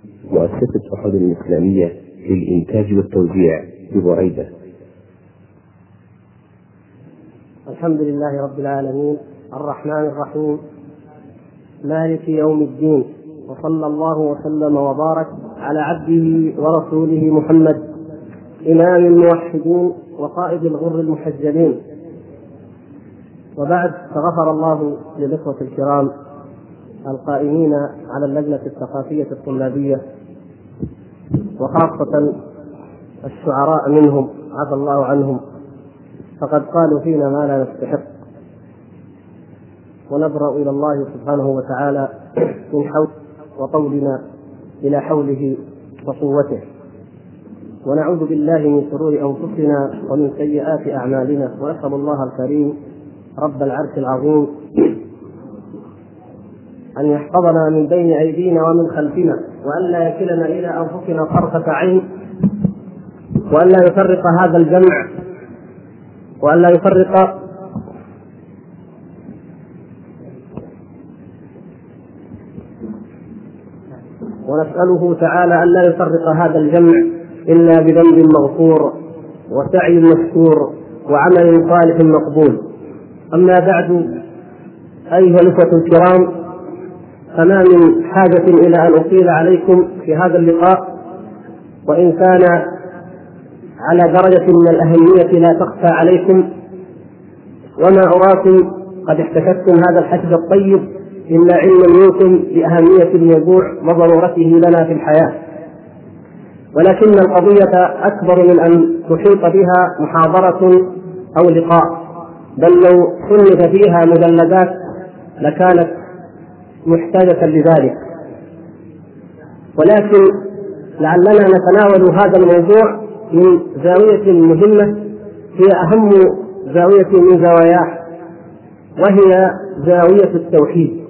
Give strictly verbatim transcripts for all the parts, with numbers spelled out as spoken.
مؤسسة أحد الإسلامية للإنتاج والتوزيع ببريدة. الحمد لله رب العالمين الرحمن الرحيم مالك يوم الدين، وصلى الله وسلم وبارك على عبده ورسوله محمد إمام الموحدين وقائد الغر المحجلين. وبعد، فغفر الله للإخوة الكرام القائمين على اللجنة الثقافية الطلابية، وخاصة الشعراء منهم عفى الله عنهم، فقد قالوا فينا ما لا نستحق، ونبرأ إلى الله سبحانه وتعالى من حول وطولنا إلى حوله وقوته، ونعوذ بالله من شرور أنفسنا ومن سيئات أعمالنا، ونسأل الله الكريم رب العرش العظيم أن يحفظنا من بين أيدينا ومن خلفنا، وأن لا يكلنا إلى أنفسنا طرفة عين، وأن لا يفرق هذا الجمع، وأن لا يفرق ونسأله تعالى أن لا يفرق هذا الجمع إلا بذنب مغفور وسعي مشكور وعمل صالح مقبول. أما بعد، أيها الأخوة الكرام، فما من حاجة إلى أن أطيل عليكم في هذا اللقاء، وإن كان على درجة من الأهمية لا تخفى عليكم، وما أراكم قد احتفظتم هذا الحشد الطيب إلا علما منكم بأهمية الموضوع وضرورته لنا في الحياة، ولكن القضية أكبر من أن تحيط بها محاضرة أو لقاء، بل لو صنف فيها مجلدات لكانت محتاجة لذلك. ولكن لعلنا نتناول هذا الموضوع من زاوية مهمة هي أهم زاوية من زواياه، وهي زاوية التوحيد.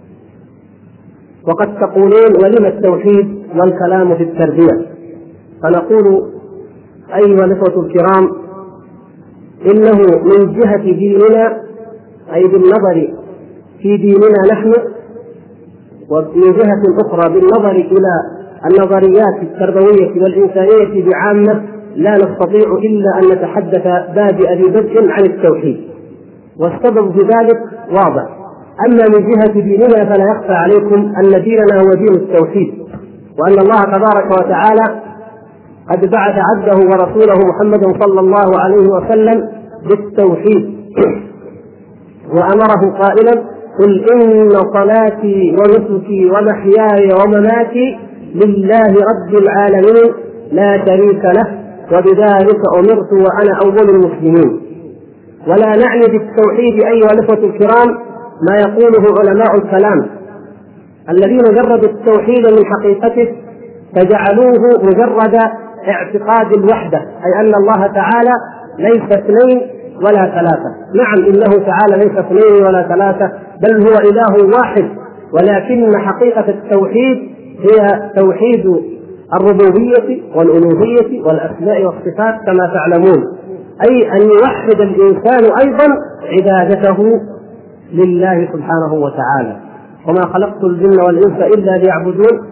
وقد تقولون ولم التوحيد والكلام في التربية؟ فنقول أيها الأخوة الكرام، إنه من جهة ديننا، أي بالنظر في ديننا نحن، ومن جهة أخرى بالنظر إلى النظريات التربوية والإنسانية بعامة، لا نستطيع إلا أن نتحدث بادئ ببدء عن التوحيد، والسبب في ذلك واضح. أما من جهة ديننا فلا يخفى عليكم أن ديننا هو دين التوحيد، وأن الله تبارك وتعالى قد بعث عبده ورسوله محمد صلى الله عليه وسلم بالتوحيد، وأمره قائلا: قل إن صلاتي ونسكي ومحياي ومماتي لله رب العالمين لا شريك له وبذلك أمرت وأنا أول المسلمين. ولا نعني بالتوحيد أيها الأخوة الكرام ما يقوله علماء الكلام الذين جردوا التوحيد من حقيقته فجعلوه مجرد اعتقاد الوحدة، أي أن الله تعالى ليس اثنين ولا ثلاثة. نعم، إنه تعالى ليس اثنين ولا ثلاثة، بل هو إله واحد، ولكن حقيقة التوحيد هي توحيد الربوبية والألوهية والأسماء والصفات كما تعلمون، أي أن يوحد الإنسان أيضا عبادته لله سبحانه وتعالى. وما خلقت الجن والإنس إلا ليعبدون،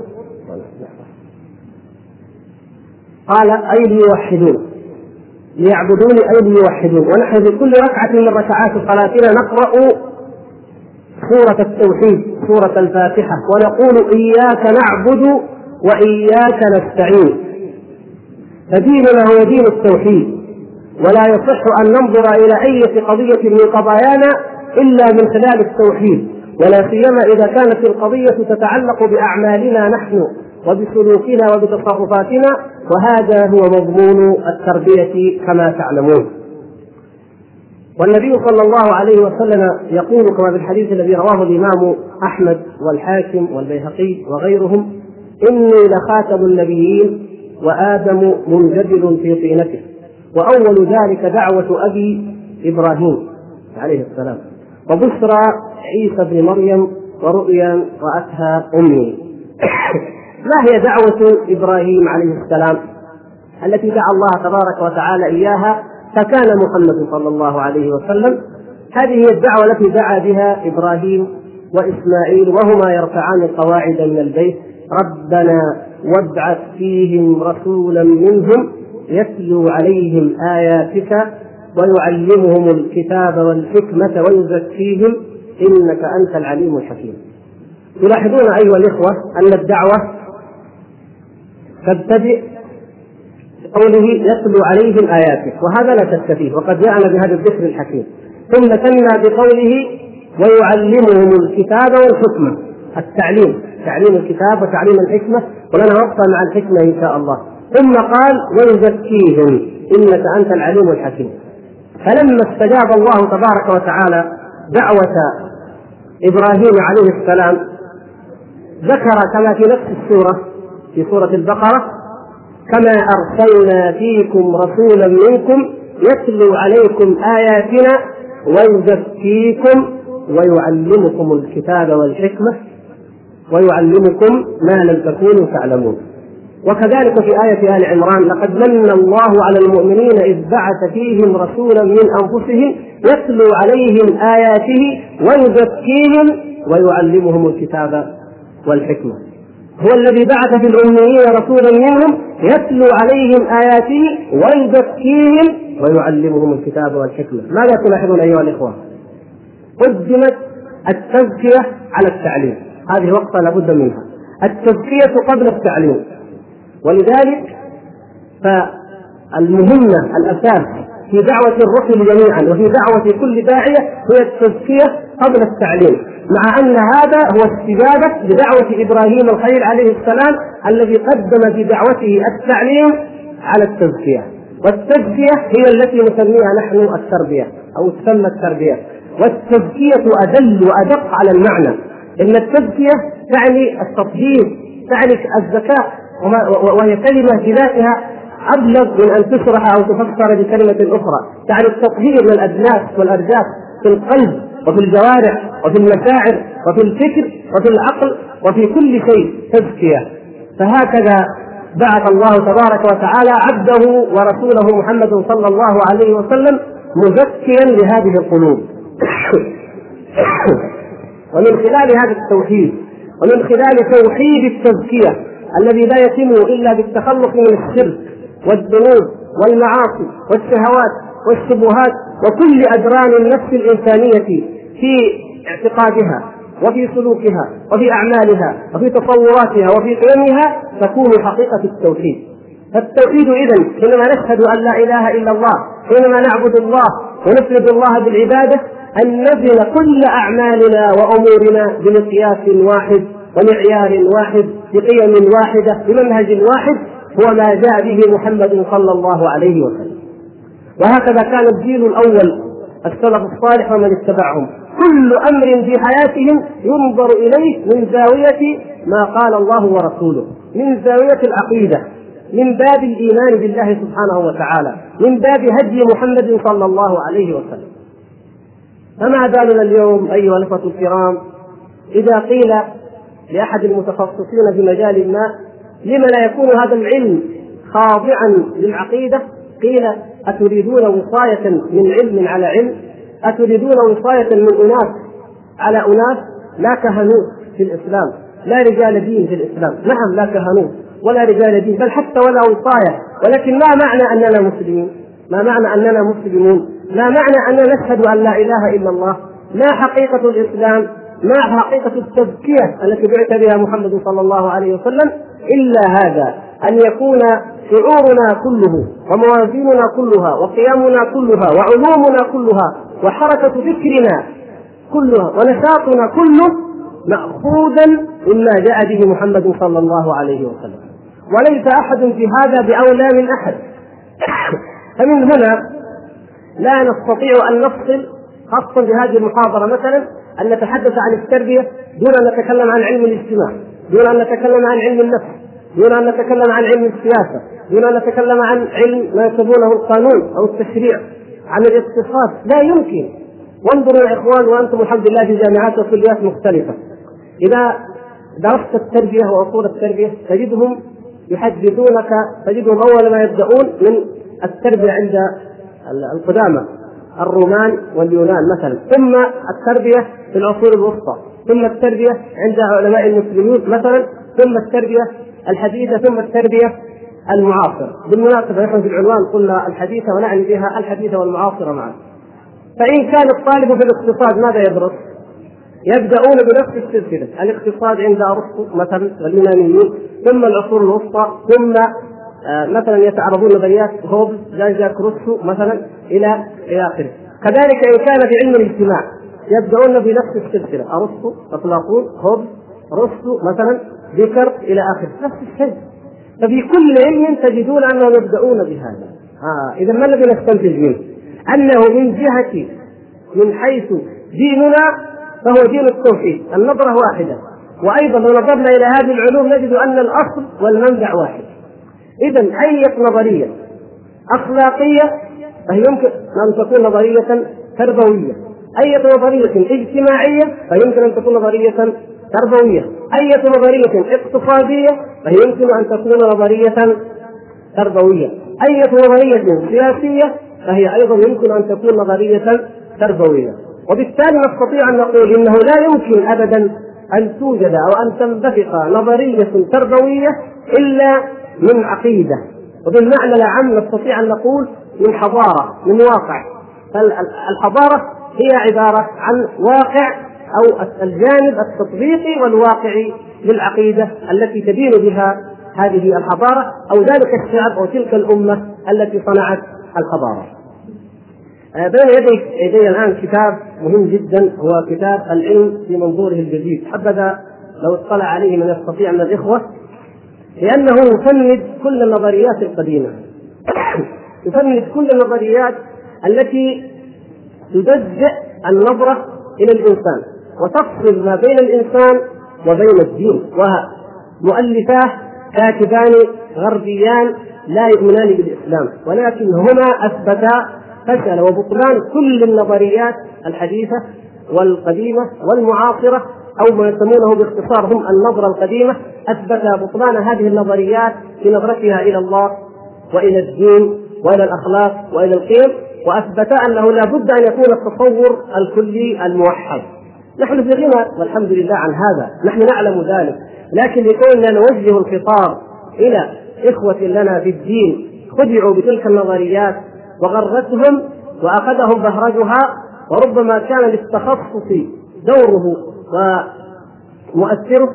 قال أي ليوحدون، ليعبدوني أي ليوحدون. ونحن في كل ركعة من ركعات صلاتنا نقرأ سورة التوحيد، سورة الفاتحة، ونقول إياك نعبد وإياك نستعين. فديننا هو دين التوحيد، ولا يصح أن ننظر إلى أي قضية من قضايانا إلا من خلال التوحيد، ولا سيما إذا كانت القضية تتعلق بأعمالنا نحن وبسلوكنا وبتصرفاتنا، وهذا هو مضمون التربية كما تعلمون. والنبي صلى الله عليه وسلم يقول كما في الحديث الذي رواه الإمام أحمد والحاكم والبيهقي وغيرهم: إني لخاتم النبيين وآدم منجبل في طينته، وأول ذلك دعوة أبي إبراهيم عليه السلام، وبشرى عيسى بن مريم ورؤيا رأتها أمي. ما هي دعوة إبراهيم عليه السلام التي دعا الله تبارك وتعالى إياها فكان محمد صلى الله عليه وسلم؟ هذه هي الدعوة التي دعا بها إبراهيم وإسماعيل وهما يرفعان القواعد من البيت، ربنا وابعث فيهم رسولا منهم يتلو عليهم آياتك ويعلمهم الكتاب والحكمة ويزكيهم إنك أنت العليم الحكيم. تلاحظون أيها الإخوة أن الدعوة تبتدئ بقوله يتلو عليهم آياتك، وهذا لا شك فيه، وقد جاءنا بهذا الذكر الحكيم. ثم ثنى بقوله ويعلمهم الكتاب والحكمة، التعليم، تعليم الكتاب وتعليم الحكمة، ولنا وقفة مع الحكمة إن شاء الله. ثم قال ويزكيهم إنك أنت العليم الحكيم. فلما استجاب الله تبارك وتعالى دعوة إبراهيم عليه السلام ذكر كما في نفس السورة في سورة البقرة كما أرسلنا فيكم رسولا منكم يتلو عليكم آياتنا ويزكيكم ويعلمكم الكتاب والحكمة ويعلمكم ما لم تكونوا تعلمون. وكذلك في آية آل عمران لقد من الله على المؤمنين إذ بعث فيهم رسولا من أنفسهم يتلو عليهم آياته ويزكيهم ويعلمهم الكتاب والحكمة. هو الذي بعث في الأميين رسولا منهم يتلو عليهم آياته ويزكيهم ويعلمهم الكتاب والحكمة. ماذا تلاحظون أيها الإخوة؟ قدمت التزكية على التعليم، هذه وقفة لابد منها، التزكية قبل التعليم. ولذلك فالمهمة الأساس في دعوة الرسل جميعا وفي دعوة كل داعية هي التزكية قبل التعليم، مع أن هذا هو استجابة لدعوة إبراهيم الخليل عليه السلام الذي قدم في دعوته التعليم على التزكية. والتزكية هي التي نسميها نحن التربية أو تسمى التربية. والتزكية أدل وأدق على المعنى، إن التزكية تعني التطهير، تعني الزكاة، وهي كلمة في ذاتها أبلغ من أن تشرح أو تفسر بكلمة أخرى، تعني التطهير من الأدناس والأرجاس في القلب وفي الجوارح وفي المشاعر وفي الفكر وفي العقل وفي كل شيء تزكية. فهكذا بعث الله تبارك وتعالى عبده ورسوله محمد صلى الله عليه وسلم مزكيا لهذه القلوب. ومن خلال هذا التوحيد ومن خلال توحيد التزكية الذي لا يتم إلا بالتخلص من الشرك والذنوب والمعاصي والشهوات والشبهات وكل أجرام النفس الإنسانية في اعتقادها وفي سلوكها وفي أعمالها وفي تصوراتها وفي قيمها تكون حقيقة التوحيد. فالتوحيد إذن حينما نشهد أن لا إله إلا الله، حينما نعبد الله ونفرد الله بالعبادة، أن نزن كل أعمالنا وأمورنا بمقياس واحد ومعيار واحد بقيم واحدة بمنهج واحد هو ما جاء به محمد صلى الله عليه وسلم. وهكذا كان الجيل الأول السلف الصالح ومن اتبعهم، كل أمر في حياتهم ينظر إليه من زاوية ما قال الله ورسوله، من زاوية العقيدة، من باب الإيمان بالله سبحانه وتعالى، من باب هدي محمد صلى الله عليه وسلم. فما بالنا اليوم أيها الأخوة الكرام إذا قيل لأحد المتخصصين في مجال ما لما لا يكون هذا العلم خاضعا للعقيدة، قيل أتريدون وصاية من علم على علم؟ أتريدون وصاية من أناس على أناس؟ لا كهنوت في الإسلام، لا رجال دين في الإسلام، نعم لا كهنوت ولا رجال دين، بل حتى ولا وصاية. ولكن ما معنى أننا مسلمين؟ ما معنى أننا مسلمون؟ ما معنى أننا نشهد أن لا إله إلا الله؟ ما حقيقة الإسلام؟ ما حقيقة التزكية التي بعث بها محمد صلى الله عليه وسلم؟ إلا هذا، أن يكون شعورنا كله وموازيننا كلها وقيامنا كلها وعلومنا كلها وحركة فكرنا كلها ونشاطنا كله مأخوذا مما جاء به محمد صلى الله عليه وسلم، وليس أحد في هذا بأولى من أحد. فمن هنا لا نستطيع أن نفصل، خاصة بهذه المحاضرة مثلا، أن نتحدث عن التربية دون أن نتكلم عن علم الاجتماع، دون أن نتكلم عن علم النفس، دون أن نتكلم عن علم السياسة، دون أن نتكلم عن علم ما يسمونه القانون أو التشريع، عن الاقتصاد، لا يمكن. وانظروا يا إخوان وأنتم الحمد لله في جامعات وكليات مختلفة، إذا درست التربية وأصول التربية تجدهم يحدثونك، تجدهم أول ما يبدأون من التربية عند القدامى الرومان واليونان مثلا، ثم التربية في العصور الوسطى، ثم التربية عند علماء المسلمين مثلا ثم التربية الحديثة، ثم التربية المعاصرة. بالمناسبة نحن في العنوان قلنا الحديثة ونعني بها الحديثة والمعاصرة معا. فإن كان الطالب في الاقتصاد ماذا يدرس؟ يبدأون بنفس السلسلة، الاقتصاد عند أرسطو مثلا واليونانيين، ثم العصور الوسطى، ثم آه مثلا يتعرضون نظريات هوبز جان جاك روسو مثلا إلى إلى آخره. كذلك إن كان في علم الاجتماع يبدأون بنفس السلسلة، أرسطو، أفلاطون، هوبز، روسو مثلا، ديكارت إلى آخره، نفس الشيء. ففي كل علم تجدون أنهم يبدأون بهذا. آه إذا ما الذي نستنتج منه؟ أنه من جهة من حيث ديننا فهو دين التوحيد، النظرة واحدة. وأيضا لو نظرنا إلى هذه العلوم نجد أن الأصل والمنبع واحد. إذا أي نظرية أخلاقية فهي يمكن أن تكون نظرية تربوية، أي نظرية اجتماعية فيمكن أن تكون نظرية تربوية، أي نظرية اقتصادية فهي يمكن أن تكون نظرية تربوية، أي نظرية سياسية فهي أيضا يمكن أن تكون نظرية تربوية. وبالتالي نستطيع أن نقول إنه لا يمكن أبدا أن توجد أو أن تنبثق نظرية تربوية إلا من عقيدة، وبالمعنى العام نستطيع أن نقول من حضارة، من واقع. فالحضارة هي عبارة عن واقع أو الجانب التطبيقي والواقعي للعقيدة التي تدين بها هذه الحضارة أو ذلك الشعب أو تلك الأمة التي صنعت الحضارة. بين يدي يدي الآن كتاب مهم جدا، هو كتاب العلم في منظوره الجديد، حبذا لو اطلع عليه من يستطيع من الإخوة، لأنه يفند كل النظريات القديمة يفند كل النظريات التي تجزئ النظرة إلى الإنسان وتفصل ما بين الإنسان وبين الدين. ومؤلفاه كاتبان غربيان لا يؤمنان بالإسلام، ولكن هما أثبتا فشل وبطلان كل النظريات الحديثة والقديمة والمعاصرة، أو ما يسمونه باختصار هم النظرة القديمة، أثبتا بطلان هذه النظريات في نظرتها إلى الله وإلى الدين وإلى الأخلاق وإلى القيم، وأثبتا أنه لا بد أن يكون التصور الكلي الموحد. نحن في غنى والحمد لله عن هذا، نحن نعلم ذلك، لكن لكوننا نوجه الخطاب إلى إخوة لنا في الدين خدعوا بتلك النظريات وغرتهم وأخذهم بهرجها، وربما كان للتخصص دوره ومؤثره،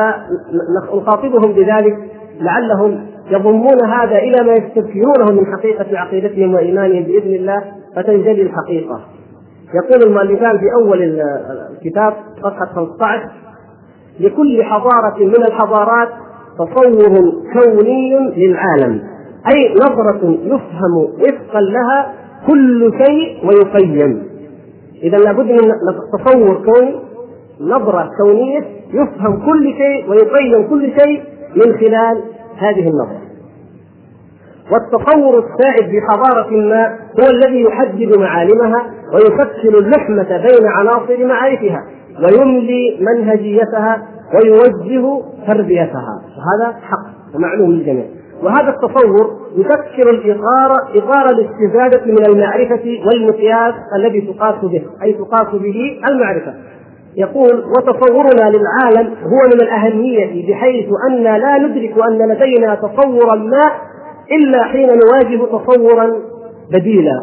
فنخاطبهم بذلك لعلهم يضمون هذا إلى ما يستذكرونه من حقيقة عقيدتهم وإيمانهم بإذن الله فتنجلي الحقيقة. يقول المؤلفان في أول الكتاب صفحة خمسة عشر: لكل حضارة من الحضارات تصور كوني للعالم، أي نظرة يفهم وفقا لها كل شيء ويقيم. إذا لابد من تصور كوني، نظرة كونية يفهم كل شيء ويقيم كل شيء من خلال هذه النظرة. والتصور السائد في حضارة ما هو الذي يحدد معالمها ويفكر اللحمة بين عناصر معارفها ويملي منهجيتها ويوجه تربيتها، وهذا حق ومعلوم للجميع. وهذا التصور يفكر الإطار إطار الاستزادة من المعرفة والمقياس الذي تقاس به، أي تقاس به المعرفة. يقول: وتصورنا للعالم هو من الأهمية بحيث أن لا ندرك أن لدينا تصورا ما إلا حين نواجه تصورا بديلا،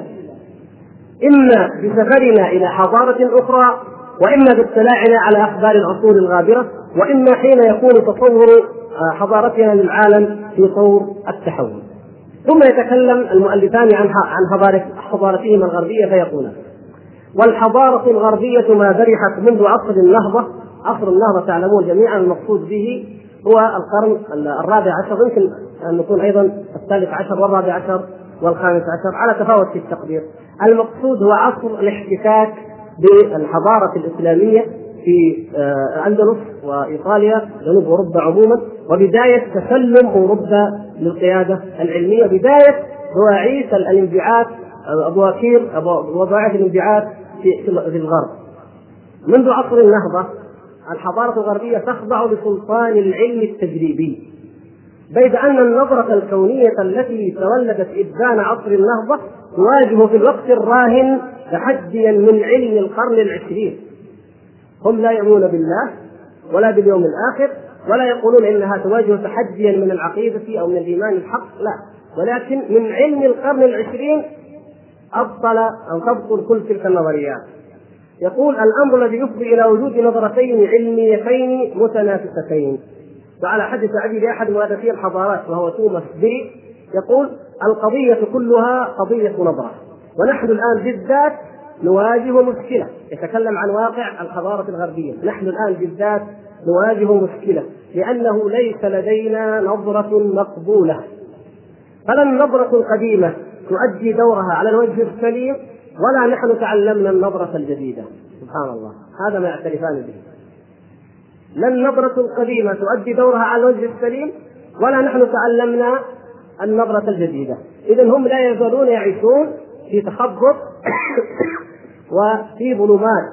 إما بسفرنا إلى حضارة أخرى، وإما باطلاعنا على أخبار العصور الغابرة، وإما حين يكون تصور حضارتنا للعالم في طور التحول. ثم يتكلم المؤلفان عن عن حضارتهما الغربية فيقولون: والحضارة الغربية ما برحت منذ عصر النهضة. عصر النهضة تعلمون جميعا المقصود به هو القرن الرابع عشر، يمكن أن نكون أيضا الثالث عشر والرابع عشر والخامس عشر على تفاوت في التقدير. المقصود هو عصر الاحتكاك بالحضارة الإسلامية في الأندلس وإيطاليا جنوب أوروبا عموما، وبداية تسلم أوروبا للقيادة العلمية، بداية بواعيث الانبعاث أبواكير وبواعيث الانبعاث في الغرب. منذ عصر النهضة الحضارة الغربية تخضع لسلطان العلم التجريبي، بيد أن النظرة الكونية التي تولدت إبدان عصر النهضة تواجه في الوقت الراهن تحديا من علم القرن العشرين. هم لا يؤمنون بالله ولا باليوم الآخر ولا يقولون إنها تواجه تحديا من العقيدة أو من الإيمان الحق، لا، ولكن من علم القرن العشرين أبطل أو تبطل كل تلك النظريات. يقول الأمر الذي يفضي إلى وجود نظرتين علميتين متنافستين. وعلى حد تعبير أحد مؤرخي الحضارات وهو توماس بيري يقول القضية كلها قضية نظرة، ونحن الآن بالذات نواجه مشكلة. يتكلم عن واقع الحضارة الغربية. نحن الآن بالذات نواجه مشكلة لأنه ليس لدينا نظرة مقبولة، فلا النظرة القديمة تؤدي دورها على الوجه السليم، ولا نحن تعلمنا النظرة الجديدة. سبحان الله، هذا ما يعترفان به. لا النظرة القديمة تؤدي دورها على الوجه السليم، ولا نحن تعلمنا النظرة الجديدة. إذن هم لا يزالون يعيشون في تخبط وفي ظلمات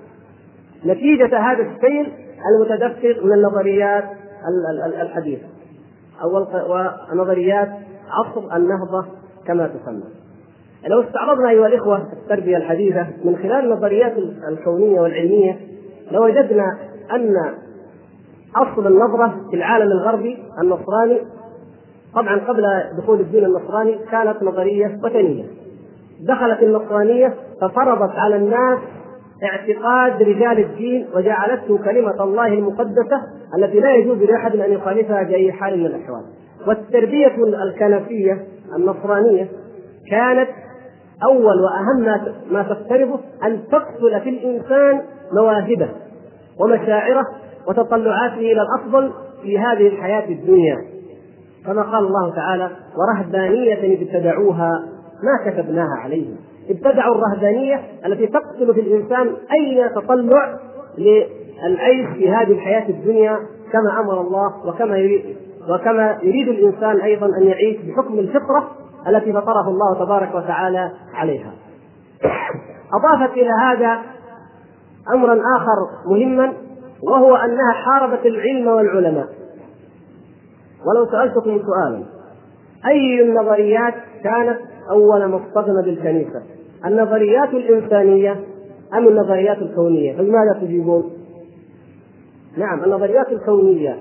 نتيجة هذا السيل المتدفق من النظريات الحديثة أو ونظريات عصر النهضة كما تسمى. لو استعرضنا أيها الإخوة التربية الحديثة من خلال النظريات الكونية والعلمية لوجدنا أن أصل النظرة في العالم الغربي النصراني، طبعا قبل دخول الدين النصراني كانت نظرية وثنية. دخلت النصرانية ففرضت على الناس اعتقاد رجال الدين وجعلته كلمة الله المقدسة التي لا يجوز لأحد أن يخالفها بأي حال من الأحوال. والتربية الكنسية النصرانية كانت أول وأهم ما تفترضه أن تقتل في الإنسان مواهبه ومشاعره وتطلعاته إلى الأفضل في هذه الحياة الدنيا، كما قال الله تعالى ورهبانية ابتدعوها ما كتبناها عليهم. ابتدعوا الرهبانية التي تقتل في الإنسان أي تطلع للعيش في هذه الحياة الدنيا كما أمر الله وكما يريد، وكما يريد الإنسان أيضا أن يعيش بحكم الفطرة التي فطره الله تبارك وتعالى عليها. أضافت إلى هذا أمرا آخر مهما، وهو أنها حاربت العلم والعلماء. ولو سألتكم سؤالا، أي النظريات كانت أول ما اصطدم بالكنيسة، النظريات الإنسانية أم النظريات الكونية؟ فلماذا تجيبون؟ نعم، النظريات الكونية.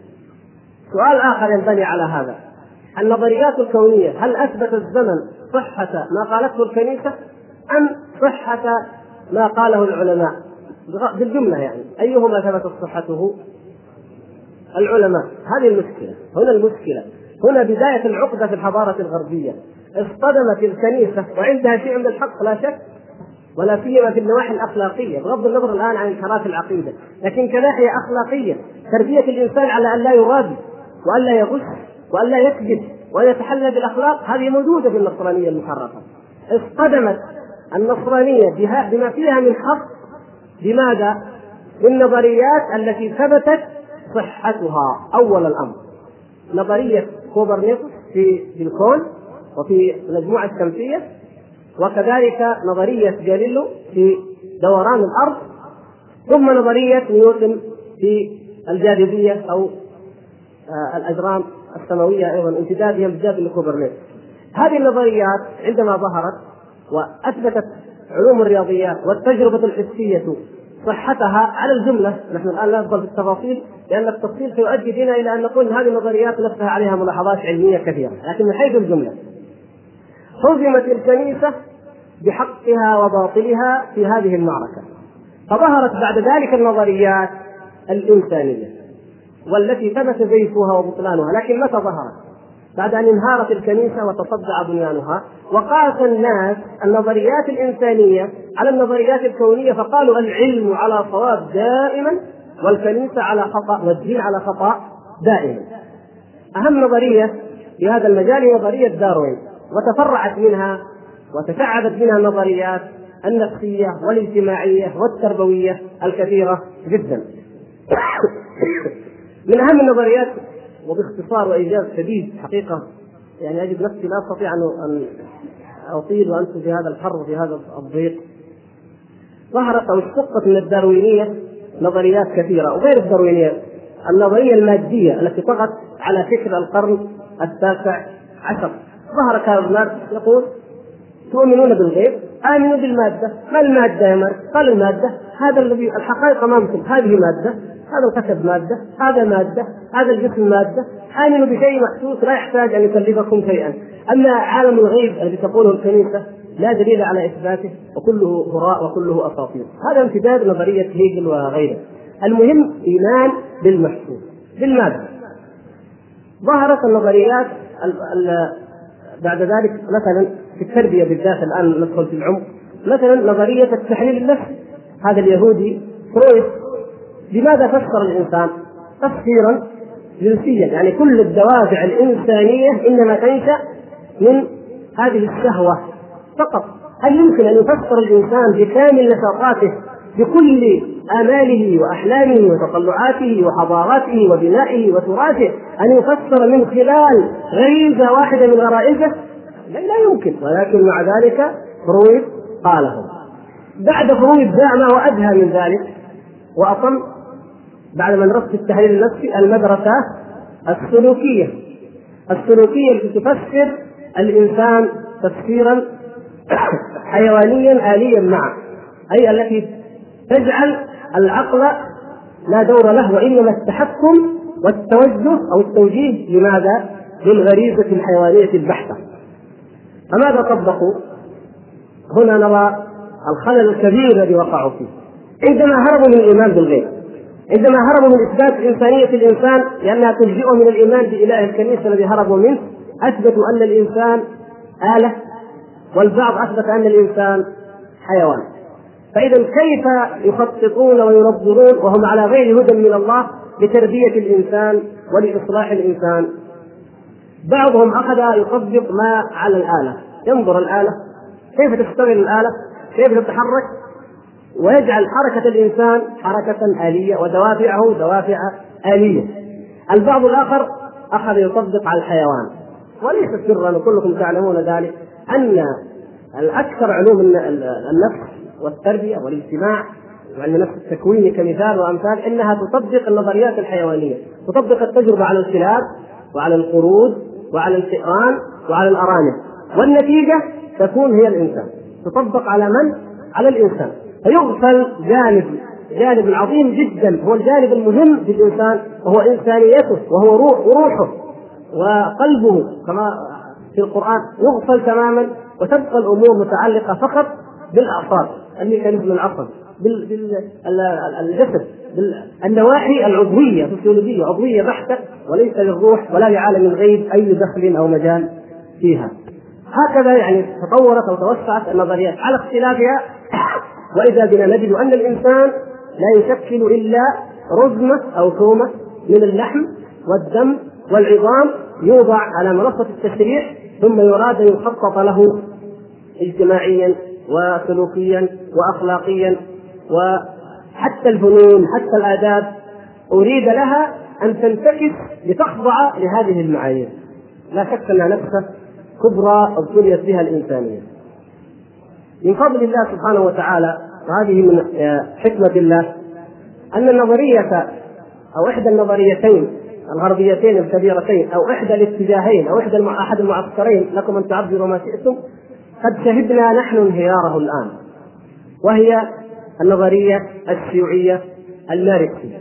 سؤال آخر ينبني على هذا، النظريات الكونية هل أثبت الزمن صحة ما قالته الكنيسة أم صحة ما قاله العلماء؟ بالجملة يعني أيهما ثبتت صحته؟ العلماء. هذه المشكلة، هنا المشكلة، هنا بداية العقدة في الحضارة الغربية. اصطدمت الكنيسة وعندها شيء من الحق لا شك، ولا سيما في النواحي الأخلاقية بغض النظر الآن عن انحراف العقيدة، لكن كناحية أخلاقية تربية الإنسان على أن لا يرابي وأن لا يغش وأن لا يكذب وأن يتحلى بالأخلاق، هذه موجودة في النصرانية المحرفة. اصطدمت النصرانية بها بما فيها من حق. لماذا؟ بالنظريات التي ثبتت صحتها. أول الأمر نظرية كوبرنيكوس في الكون وفي المجموعة الشمسية، وكذلك نظرية جاليليو في دوران الأرض، ثم نظرية نيوتن في الجاذبية أو الأجرام السماوية أيضا امتدادها امتداد لكوبرنيكوس. هذه النظريات عندما ظهرت وأثبتت علوم الرياضيات والتجربة الحسية صحتها على الجملة، نحن الآن لا ندخل في التفاصيل لأن التفصيل سيؤدي بنا إلى أن نقول هذه النظريات نفسها عليها ملاحظات علمية كثيرة، لكن من حيث الجملة حزمت الكنيسة بحقها وباطلها في هذه المعركة. فظهرت بعد ذلك النظريات الإنسانية والتي ثبت زيفها وبطلانها. لكن متى ظهرت؟ بعد أن انهارت الكنيسة وتصدع بنيانها، وقاس الناس النظريات الإنسانية على النظريات الكونية، فقالوا العلم على صواب دائما والكنيسة على خطأ والدين على خطأ دائما. أهم نظرية في هذا المجال هي نظرية داروين، وتفرعت منها وتشعبت منها النظريات النفسية والاجتماعية والتربوية الكثيرة جدا. من أهم النظريات وباختصار وإيجاز شديد حقيقة، يعني أجد نفسي لا أستطيع أن أطيل وأنتم في هذا الحر وفي هذا الضيق. ظهرت أو اشتقت من الداروينية نظريات كثيرة وغير الداروينية. النظرية المادية التي طغت على فكر القرن التاسع عشر، ظهر كارل ماركس يقول تؤمنون بالغيب آمنوا بالمادة. ما المادة يا ماركس؟ قال المادة هذا الذي الحقائق أمامكم، هذه مادة هذا الخشب مادة، هذا مادة، هذا الجسم مادة، آمنوا بشيء محسوس لا يحتاج أن يكلفكم شيئا. أما عالم الغيب الذي تقوله الكنيسة لا دليل على إثباته وكله هراء وكله أساطير. هذا امتداد نظرية هيجل وغيره. المهم إيمان بالمحسوس بالمادة. ظهرت النظريات بعد ذلك مثلا في التربية بالذات، الآن ندخل في العمق، مثلا نظرية التحليل النفسي. هذا اليهودي فرويد لماذا فسر الإنسان؟ تفسيرا جنسيا، يعني كل الدوافع الإنسانية إنما تنشأ من هذه الشهوة فقط. هل يمكن أن يفسر الإنسان بكامل نشاطاته بكل آماله وأحلامه وتطلعاته وحضاراته وبنائه وتراثه أن يفسر من خلال غريزة واحدة من غرائزه؟ لا, لا يمكن. ولكن مع ذلك فرويد قاله. بعد فرويد جاء ما وأدهى من ذلك وأصل بعد ما درست التحليل النفسي المدرسة السلوكية. السلوكية التي تفسر الإنسان تفسيرا حيوانيا آليا معه، أي التي تجعل العقل لا دور له وإنما التحكم والتوجه أو التوجيه. لماذا؟ للغريزة الحيوانية البحتة. فماذا طبقوا؟ هنا نرى الخلل الكبير الذي وقعوا فيه عندما هربوا من الإيمان بالغيب، عندما هربوا من إثبات إنسانية الإنسان لأنها تلجئهم من الإيمان بإله الكنيسة الذي هربوا منه. أثبتوا أن الإنسان آلة، والبعض أثبت أن الإنسان حيوان. فإذا كيف يخططون وينظرون وهم على غير هدى من الله لتربية الإنسان ولإصلاح الإنسان؟ بعضهم أخذ يطبق ما على الآلة، ينظر الآلة كيف تشتغل الآلة، كيف تتحرك، ويجعل حركة الإنسان حركة آلية ودوافعه دوافع آلية. البعض الآخر أخذ يطبق على الحيوان. وليس سرا وكلكم تعلمون ذلك أن الأكثر علوم النفس والتربية والاجتماع وعلم النفس التكويني كمثال وأمثال إنها تطبق النظريات الحيوانية، تطبق التجربة على الكلاب وعلى القرود وعلى الفئران وعلى الأرانب، والنتيجة تكون هي الإنسان. تطبق على من؟ على الإنسان. فيغفل جانب جانب عظيم جدا هو الجانب المهم في الإنسان، وهو إنسانيته وهو روح وروحه وقلبه كما في القرآن، يغفل تماما وتبقى الأمور متعلقة فقط بالأعصاب، الميكانيزم العصبي، بالجسد، بالنواحي العضوية الفسيولوجية عضوية بحتة، وليس للروح ولا لعالم الغيب أي دخل أو مجال فيها. هكذا يعني تطورت وتوسعت النظريات على اختلافها. وإذا بنا نجد أن الإنسان لا يشكل إلا رزمة أو ثومة من اللحم والدم والعظام يوضع على منصة التشريع، ثم يراد أن يخطط له اجتماعيا وسلوكيا وأخلاقيا، وحتى الفنون حتى الآداب أريد لها أن تنتكس لتخضع لهذه المعايير. لا شك أنها نفسة كبرى ابتليت بها الإنسانية. من فضل الله سبحانه وتعالى وهذه من حكمة الله أن النظرية أو إحدى النظريتين الغربيتين الكبيرتين أو إحدى الاتجاهين أو إحدى أحد المعسكرين، لكم أن تعبروا ما شئتم، قد شهدنا نحن انهياره الآن، وهي النظرية الشيوعية الماركسية.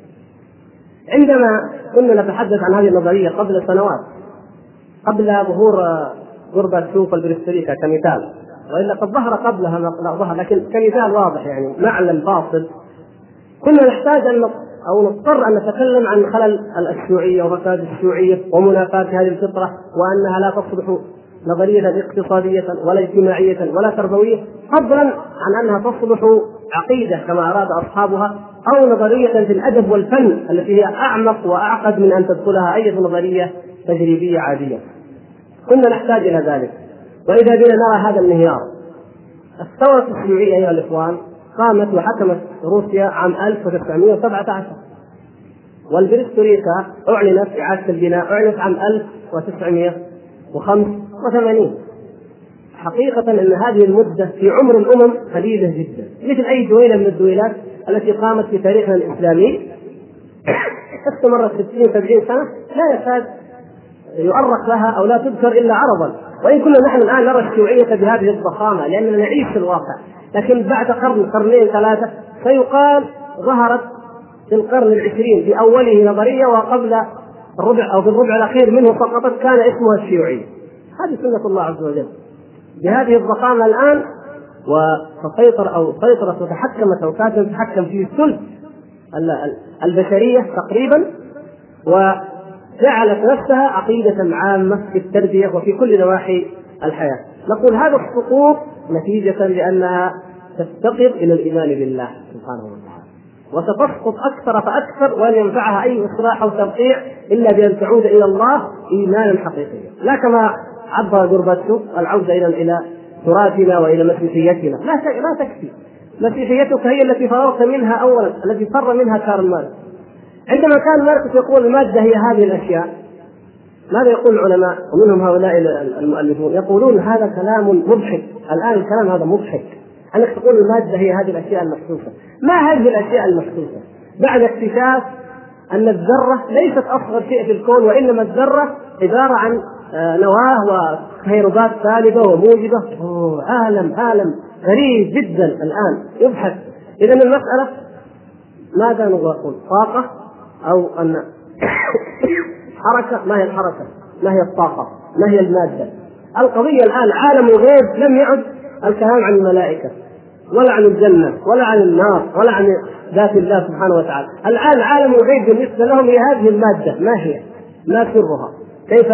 عندما كنا نتحدث عن هذه النظرية قبل سنوات، قبل ظهور غورباتشوف البريستريكا كمثال، وإلا قد ظهر قبلها لا ظهر، لكن كمثال واضح يعني معلم فاصل، كنا نحتاج أن أو نضطر أن نتكلم عن خلل الشيوعية وفساد الشيوعية ومنافاة هذه الفطرة، وأنها لا تصلح نظرية اقتصادية ولا اجتماعية ولا تربوية، فضلا عن أنها تصلح عقيدة كما أراد أصحابها، أو نظرية في الأدب والفن التي هي أعمق وأعقد من أن تدخلها أي نظرية تجريبية عادية. كنا نحتاج إلى ذلك. وإذا بنا نرى هذا الانهيار. الثورة الشيوعية أيها الإخوان قامت وحكمت روسيا عام ألف وتسعمائة وسبعة عشر، والبريستوريكا أعلنت إعادة البناء أعلنت عام ألف وتسعمائة وخمسة وثمانين. حقيقة أن هذه المدة في عمر الأمم قليلة جدا، مثل أي دويلة من الدويلات التي قامت في تاريخنا الإسلامي استمرت ستين سبعين سنة لا يكاد يؤرخ لها أو لا تذكر إلا عرضا. وإن كنا نحن الآن نرى الشيوعية بهذه الضخامة لأننا نعيش في الواقع، لكن بعد قرن قرنين ثلاثة سيقال ظهرت في القرن العشرين في أوله نظرية، وقبل الربع أو في الربع الأخير منه سقطت كان اسمها الشيوعية. هذه سنة الله عز وجل بهذه الضخامة الآن، وتسيطر أو سيطرت وتحكمت أو كانت تتحكم في ثلث البشرية تقريبا، وجعلت نفسها عقيدة عامة في التربية وفي كل نواحي الحياة. نقول هذا السقوط نتيجة لأنها تفتقر إلى الإيمان بالله سبحانه وتعالى، وستسقط أكثر فأكثر، ولا ينفعها أي إصلاح أو ترقيع إلا بأن تعود إلى الله إيمانا حقيقيا، لا كما عبر جورباتشوف العودة إلى إلى تراثنا وإلى مسيحيتنا. لا لا تكفي. مسيحيتك هي التي فررت منها أولا، التي فر منها كارل ماركس. عندما كان ماركس يقول المادة هي هذه الأشياء، ماذا يقول العلماء ومنهم هؤلاء المؤلفون؟ يقولون هذا كلام مضحك. الآن الكلام هذا مضحك، أنك تقول المادة هي هذه الأشياء المحسوسة. ما هذه الأشياء المحسوسة؟ بعد اكتشاف أن الذرة ليست أصغر شيء في الكون، وإنما الذرة عبارة عن نواة وكهربات سالبة وموجبة. أوه عالم عالم غريب جدا الآن يبحث. إذن المسألة ماذا نقول؟ طاقة أو أن حركة؟ ما هي الحركة؟ ما هي الطاقة؟ ما هي المادة؟ القضية الآن عالم الغيب لم يعد الكلام عن الملائكة ولا عن الجنة ولا عن النار ولا عن ذات الله سبحانه وتعالى. الآن عالم الغيب بالنسبة لهم هي هذه المادة، ما هي؟ ما سرها؟ كيف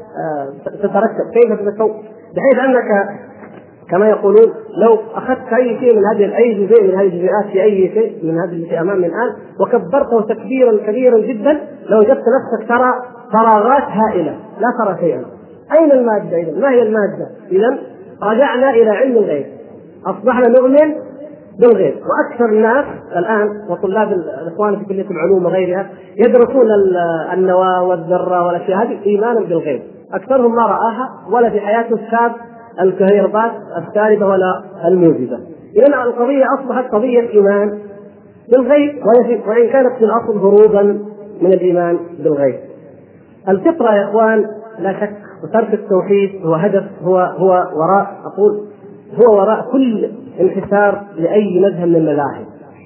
تتركب؟ كيف تتكون؟ بحيث أنك كما يقولون لو أخذت أي شيء من هذه أي جزء من هذه الجزيئات في أي شيء من هذه الشيء أمامي الآن وكبرته تكبيرا كبيرا جدا، لو وجدت نفسك ترى فراغات هائلة لا ترى شيئا. أين المادة إذن؟ ما هي المادة؟ إذن رجعنا إلى علم الغيب، أصبحنا نؤمن بالغيب. وأكثر الناس الآن وطلاب الإخوان في كلية العلوم وغيرها يدرسون النواة والذرة والأشياء هذه إيمانا بالغيب، أكثرهم ما رآها ولا في حياته الشاب الكهربات السالبة ولا الموجبة. إذن القضية أصبحت قضية إيمان بالغيب، وإن كانت في الأصل هروبا من الإيمان بالغيب. الفطرة يا إخوان لا شك، وترك التوحيد هو هدف، هو هو وراء أقول هو وراء كل انحسار لأي مذهب من المذاهب.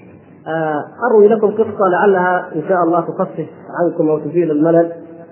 أروي لكم قصة لعلها إن شاء الله تخفف عنكم أو تزيل الملل.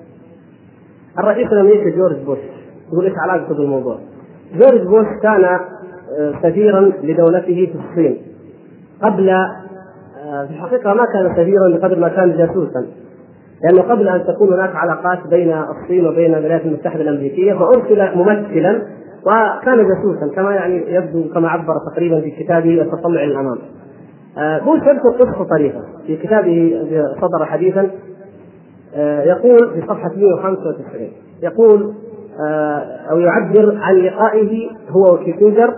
الرئيس الأمريكي جورج بوش، يقول إيش علاقته بالموضوع؟ جورج بوش كان سفيرا لدولته في الصين قبل، في الحقيقة ما كان سفيرا بقدر ما كان جاسوسا، لأنه قبل أن تكون هناك علاقات بين الصين وبين الولايات المتحدة الأمريكية فأرسل ممثلا وكان جاسوسا كما يعني يبدو كما عبر تقريبا في كتابه التطلع للأمام. بوش يذكر قصة طريفة في كتابه صدر حديثا، يقول في صفحة مئة وخمسة وتسعين يقول أو يعبر عن لقائه هو وكيسنجر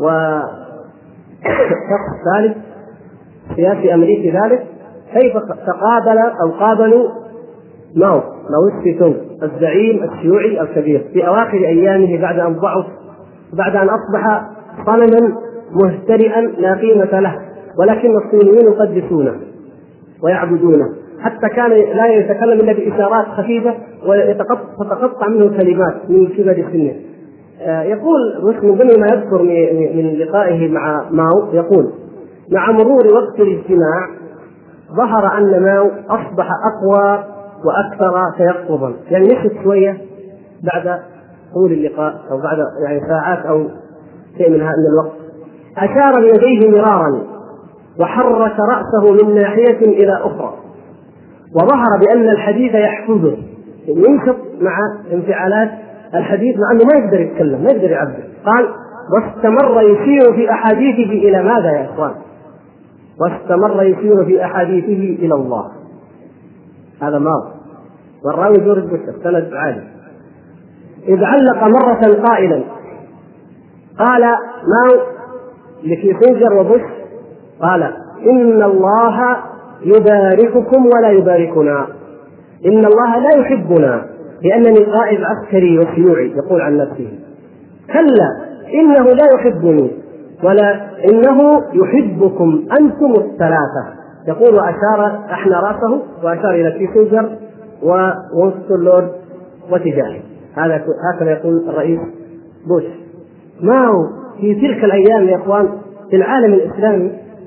وشخص ثالث سياسي أمريكي ذلك، كيف تقابل أو قابلوا ماو ماوتسي تونغ الزعيم الشيوعي الكبير في أواخر أيامه بعد أن ضعف، بعد أن أصبح صنما مهترئا لا قيمة له، ولكن الصينيين يقدسونه ويعبدونه، حتى كان لا يتكلم إلا بإشارات خفيفة وتتقطع منه الكلمات من كبر سنه. يقول من ضمن ما يذكر من لقائه مع ماو، يقول مع مرور وقت الاجتماع ظهر أن ماو أصبح أقوى وأكثر تيقظا، يعني نشط شوية بعد طول اللقاء أو بعد يعني ساعات أو شيء من هذا الوقت. أشار بيديه مرارا وحرك رأسه من ناحية إلى أخرى، وظهر بأن الحديث يحفظه، ينشط مع انفعالات الحديث مع أنه ما يقدر يتكلم ما يقدر يعبر. قال واستمر يشير في أحاديثه إلى ماذا يا إخوان؟ واستمر يشير في أحاديثه إلى الله. هذا ما هو والراوي جورج بوش سند عالي. إذ علق مرة قائلا، قال ماو لكيسنجر وبوش، قال إن الله يبارككم ولا يباركنا، إن الله لا يحبنا لأنني قائد عسكري وشيوعي، يقول عن نفسه، كلا إنه لا يحبني ولا إنه يحبكم أنتم الثلاثة، يقول وأشار أحنى رأسه وأشار إلى كيسنجر ووينستون لورد وتجاهه. هذا هكذا يقول الرئيس بوش. ما هو في تلك الأيام يا إخوان في العالم الإسلامي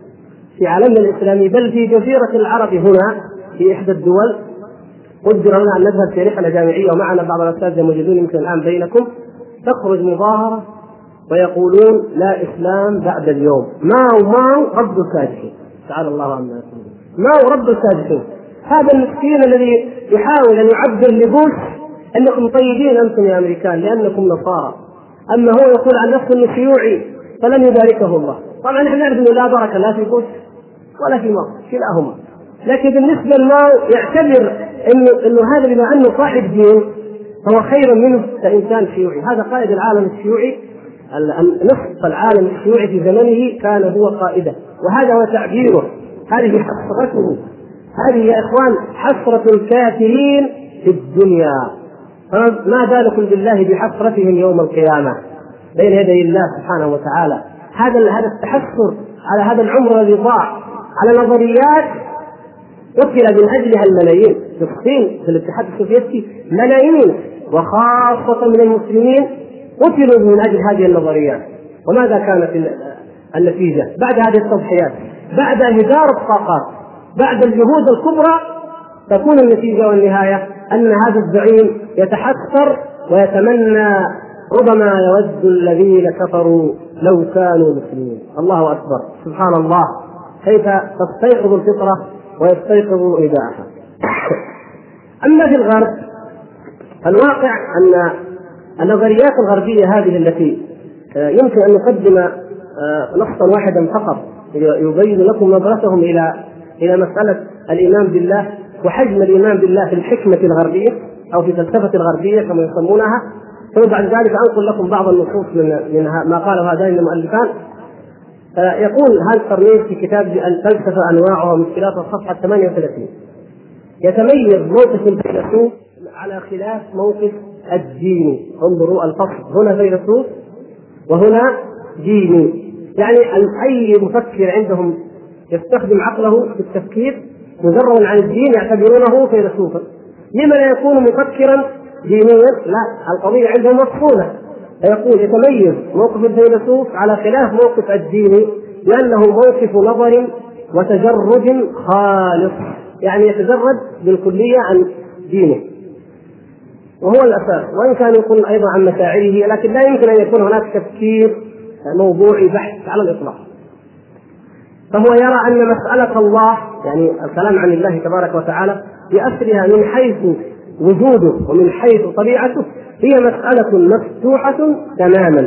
في عالمنا الإسلامي بل في جزيرة العرب هنا في إحدى الدول. قدر لنا أن نذهب في رحلة جامعية ومعنا بعض الأساتذة موجودين يمكن الآن بينكم، تخرج مظاهرة ويقولون لا إسلام بعد اليوم، ما وما رب الساجدين، تعالى الله عما يقولون، ما رب الساجدين. هذا المسكين الذي يحاول أن يعبر لبوش أنكم طيبين أنتم يا أمريكان لأنكم نصارى، أما هو يقول عن نفسه أنه شيوعي فلن يباركه الله. طبعا نحن نعرف أنه لا بركة لا في بوش ولا في مصر كلاهما، لكن بالنسبة لماو يعتبر إنه, إنه هذا بما أنه صاحب دين فهو خير منه كإنسان شيوعي. هذا قائد العالم الشيوعي، نصف العالم الشيوعي في زمنه كان هو قائده، وهذا هو تعبيره. هذه حسرته، هذه يا إخوان حسرة الكافرين في الدنيا، ما بالكم بالله بحسرتهم يوم القيامة بين يدي الله سبحانه وتعالى. هذا هذا التحسر على هذا العمر الذي ضاع على نظريات قتل من أجلها الملايين. في الصين في الاتحاد السوفيتي ملايين وخاصة من المسلمين قتلوا من أجل هذه النظريات. وماذا كانت النتيجة بعد هذه التضحيات؟ بعد انهدار الطاقات، بعد الجهود الكبرى، تكون النتيجة والنهاية أن هذا الزعيم يتحسر ويتمنى ربما يود الذين كفروا لو كانوا مسلمين. الله أكبر، سبحان الله، كيف تستيقظ الفطرة ويستيقظ إيذاءها. أما في الغرب الواقع أن النظريات الغربية هذه التي يمكن أن نقدم نصا واحدا فقط يبين لكم نظرتهم إلى إلى مسألة الإيمان بالله وحجم الإيمان بالله في الحكمة الغربية أو في فلسفة الغربية كما يسمونها. ثم بعد ذلك أنقل لكم بعض النصوص من من ما قاله هذين المؤلفان. يقول هانس فرنيس في كتاب الفلسفة أنواعها ومشكلاتها صفحة ثمانية وثلاثين: يتميز موقف الفيلسوف على خلاف موقف الديني. انظروا الفصل، هنا فيلسوف وهنا ديني، يعني أي مفكر عندهم يستخدم عقله في التفكير مجرد عن الدين يعتبرونه فيلسوفا. لما لا يكون مفكرا دينيا؟ لا، القضية عندهم مفصولة. يقول يتميز موقف الفيلسوف على خلاف موقف الديني لأنه موقف نظر وتجرد خالص، يعني يتجرد بالكلية عن دينه وهو الأساس، وإن كان يكون أيضا عن مشاعره، لكن لا يمكن أن يكون هناك تفكير موضوعي بحث على الإطلاق. فهو يرى أن مسألة الله، يعني الكلام عن الله تبارك وتعالى بأسرها من حيث وجوده ومن حيث طبيعته هي مسألة مفتوحة تماما.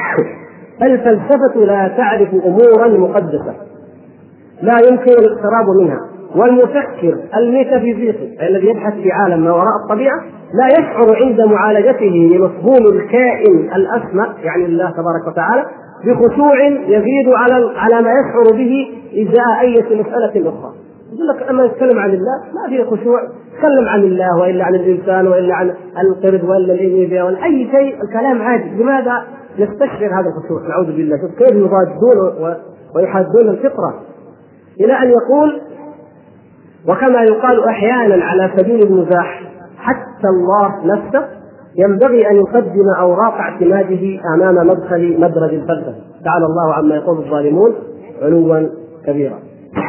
الفلسفة لا تعرف أمورا مقدسة لا يمكن الاقتراب منها، والمفكر الميتافيزيقي الذي يبحث في عالم ما وراء الطبيعة لا يشعر عند معالجته لمفهوم الكائن الأسمى يعني الله تبارك وتعالى بخشوع يزيد على على ما يشعر به إزاء أي مسألة أخرى. يقول لك أما يتكلم عن الله ما فيه خشوع، تكلم عن الله وإلا عن الإنسان وإلا عن القرد وإلا الإنيبيا ولا أي شيء، الكلام عادي. لماذا نستشعر هذا الخشوع؟ نعوذ بالله، شوف كيف يضادون ويحادون الفطرة، إلى أن يقول وكما يقال أحيانا على سبيل المزاح حتى الله نفسه ينبغي أن يقدم أوراق اعتماده أمام مدخل مدرج الفلسفة. تعالى الله عما يقول الظالمون علوا كبيرا.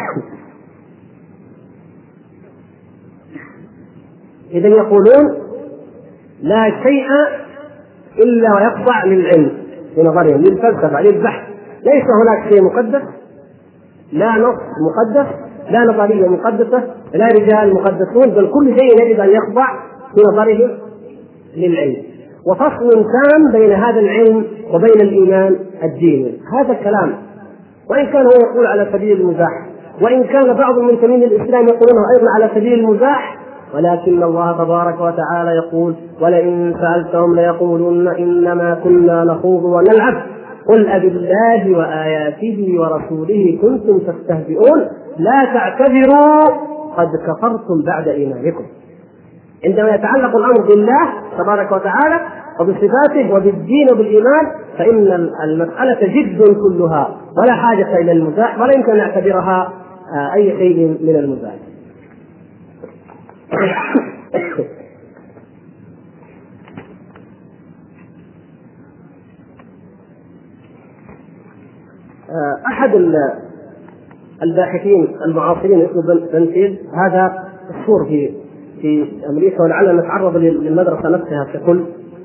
إذا يقولون لا شيء إلا ويخضع للعلم في نظرهم، للفلسفة، للبحث. ليس هناك شيء مقدس، لا نص مقدس، لا نظرية مقدسة، لا رجال مقدسون، بل كل شيء يجب أن يخضع في نظرهم للعلم. وفصل تام بين هذا العلم وبين الإيمان الديني. هذا الكلام وإن كان هو يقول على سبيل المزاح، وإن كان بعض المنتمين للإسلام يقولونه أيضا على سبيل المزاح، ولكن الله تبارك وتعالى يقول ولئن سألتهم ليقولن إنما كنا نخوض ونلعب قل أبالله وآياته ورسوله كنتم تستهزئون لا تعتذروا قد كفرتم بعد إيمانكم. عندما يتعلق الأمر بالله تبارك وتعالى وبصفاته وبالدين وبالإيمان فإن المسألة جد كلها ولا حاجة إلى المزاح، ولا يمكن أن نعتبرها أي شيء من المزاح. أحد الباحثين المعاصرين اسمه بنفيلد، هذا مشهور في في امريكا، ولعلنا نتعرض للمدرسه نفسها ككل.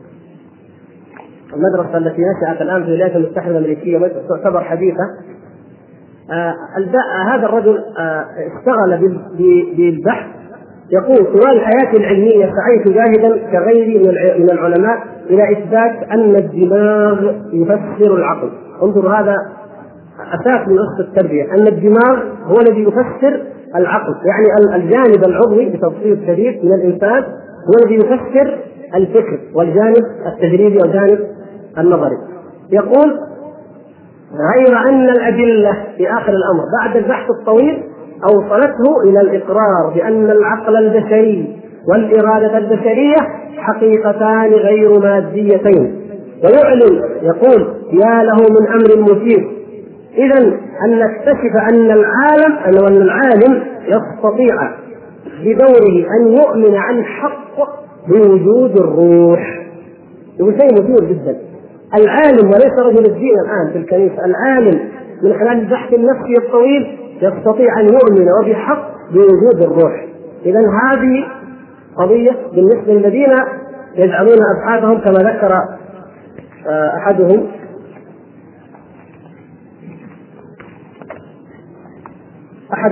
المدرسه التي نشأت الان في الولايات المتحده الامريكيه تعتبر حديثه. آه هذا الرجل آه اشتغل بالبحث، يقول طوال حياتي العلميه سعيت جاهدا كغيري من العلماء الى اثبات ان الدماغ يفسر العقل. انظروا، هذا اساس من اصل التربيه، ان الدماغ هو الذي يفسر العقل، يعني الجانب العضوي بتفصيل شديد من الانسان هو الذي يفسر الفكر والجانب التجريبي والجانب النظري. يقول غير ان الادله في اخر الامر بعد البحث الطويل اوصلته الى الاقرار بان العقل البشري والاراده البشريه حقيقتان غير ماديتين، ويعلن يقول يا له من امر مثير اذا ان نكتشف ان العالم ان العالم يستطيع بدوره ان يؤمن عن حق بوجود الروح. وشيء مثير جدا، العالم وليس رجل الدين الان في الكنيسه، العالم من خلال البحث النفسي الطويل يستطيع ان يؤمن وبحق بوجود الروح. اذا هذه قضيه بالنسبه للذين يجعلون ابحاثهم كما ذكر احدهم احد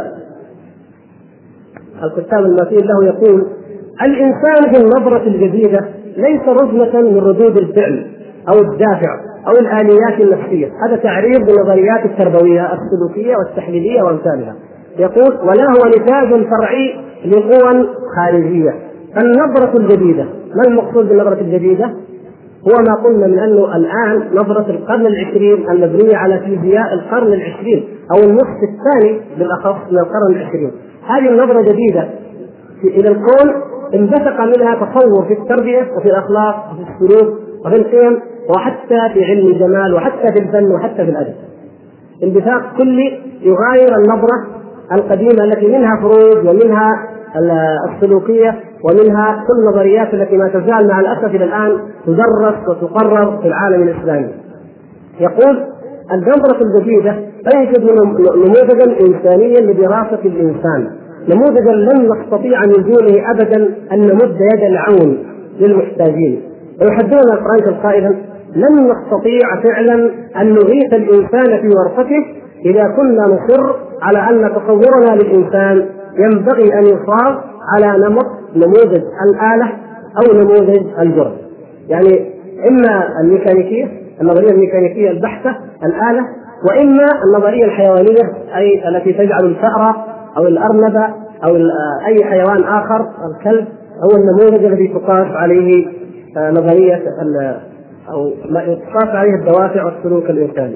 الكتاب المثير له، يقول الانسان بالنظره الجديده ليس رزمه من ردود الفعل او الدافع او الاليات النفسيه. هذا تعريف بالنظريات التربويه السلوكيه والتحليليه وامثالها. يقول ولا هو نتاج فرعي لقوى خارجيه. النظره الجديده، ما المقصود بالنظره الجديده؟ هو ما قلنا من انه الان نظره القرن العشرين المبنيه على فيزياء القرن العشرين او النصف الثاني بالاخص من القرن العشرين. هذه النظره جديده الى الكون انبثق منها تطور في التربيه وفي الاخلاق وفي السلوك وفي القيم وحتى في علم الجمال وحتى في الفن وحتى في الادب. انبثاق كلي يغاير النظره القديمه التي منها فرويد ومنها السلوكيه ومنها كل النظريات التي ما تزال مع الاسف الى الان تدرس وتقرر في العالم الاسلامي. يقول النظره الجديده تنشد نموذجا انسانيا لدراسه الانسان، نموذجا لن نستطيع من دونه ابدا ان نمد يد العون للمحتاجين. ويحدثنا القرآن قائلا لن نستطيع فعلا ان نغيث الانسان في ورطته اذا كنا نصر على ان تصورنا للانسان ينبغي ان يصاغ على نمط نموذج الآلة او نموذج الجرم. يعني اما الميكانيكيه، النظريه الميكانيكيه البحته الآلة، واما النظريه الحيوانيه اي التي تجعل الفأر او الارنب او اي حيوان اخر الكلب هو النموذج الذي تقاس عليه نظريه او ما تقاس عليه الدوافع والسلوك الانساني.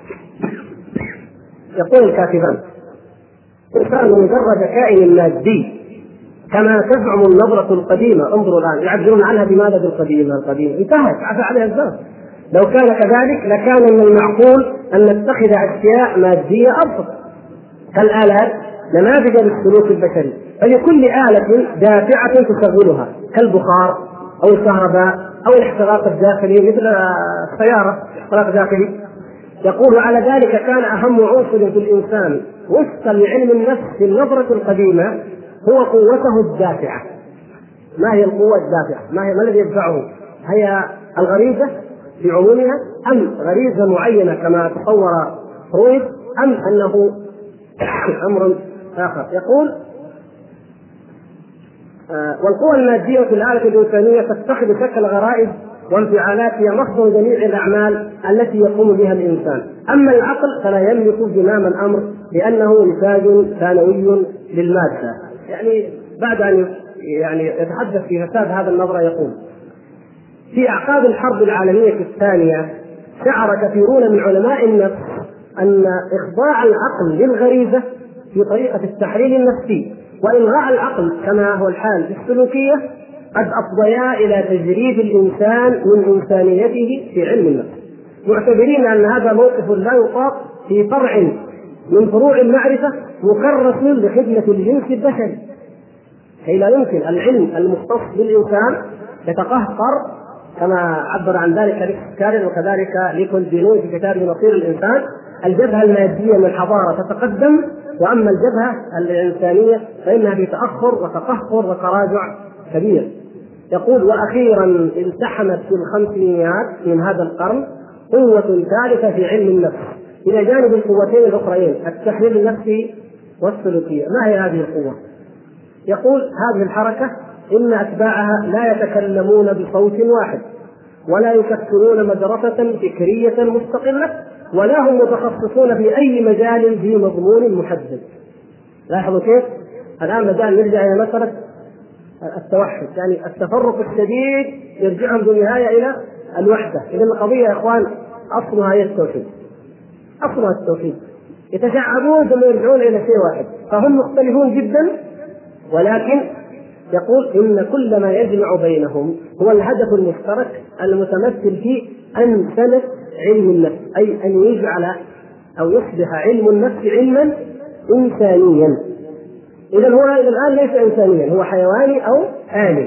يقول الكاتبان الانسان مجرد كائن مادي كما تزعم النظره القديمه. انظروا الان يعبرون عنها بماذا؟ بالقديمه. القديمه انتهت، عفى عليها الزمن. لو كان كذلك لكان من المعقول ان نتخذ اشياء ماديه ابسط كالآلات نماذج للسلوك البشري، فلكل آلة دافعة تشغلها كالبخار أو الكهرباء أو الاحتراق الداخلي مثل السيارة احتراق داخلي. يقول على ذلك كان أهم عنصر في الإنسان وفقا لعلم النفس في النظرة القديمة هو قوته الدافعة. ما هي القوة الدافعة؟ ما هي ما الذي يدفعه؟ هي الغريزة في عمومها أم غريزة معينة كما تصور فرويد أم أنه أمر آخر؟ يقول آه والقوى المادية في الآلة الإنسانية تتخذ شكل غرائز وانفعالات هي مصدر جميع الأعمال التي يقوم بها الإنسان. أما العقل فلا يملك زمام الأمر لأنه نتاج ثانوي للمادة. يعني بعد أن يعني يتحدث في فساد هذا النظرة يقول في أعقاب الحرب العالمية الثانية شعر كثيرون من علماء النفس أن إخضاع العقل للغريزة في طريقة التحليل النفسي وإلغاء العقل كما هو الحال في السلوكية قد أفضيا إلى تجريد الإنسان من إنسانيته في علم النفس، معتبرين أن هذا موقف لا يطاق في فرع من فروع المعرفة مكرس لخدمة الجنس البشري، كي لا يمكن العلم المختص بالإنسان يتقهقر كما عبر عن ذلك كارل وكذلك ليكون دينوي في كتابه مصير الإنسان، الجبهة المادية من الحضارة تتقدم، وأما الجبهة الإنسانية فإنها في تأخر وتقهقر وتراجع كبير. يقول: وأخيرا التحمت في الخمسينيات من هذا القرن قوة ثالثة في علم النفس إلى جانب القوتين الأخرين التحليل النفسي والسلوكية. ما هي هذه القوة؟ يقول: هذه الحركة إن أتباعها لا يتكلمون بصوت واحد، ولا يشكلون مدرسة فكرية مستقلة، ولا هم متخصصون في أي مجال ذي مضمون محدد. لاحظوا كيف الآن مجال نرجع إلى مسألة التوحد، يعني التفرق الشديد يرجعهم بالنهاية إلى الوحدة. إذن القضية يا إخوان أصلها هي التوحيد، أصلها التوحيد. يتشعبون ثم يرجعون إلى شيء واحد، فهم مختلفون جدا، ولكن يقول إن كل ما يجمع بينهم هو الهدف المشترك المتمثل في أن سنة علم النفس، أي أن يجعل أو يصبح علم النفس علما إنسانيا. إذا هو إلى الآن ليس إنسانيا، هو حيواني أو آلي،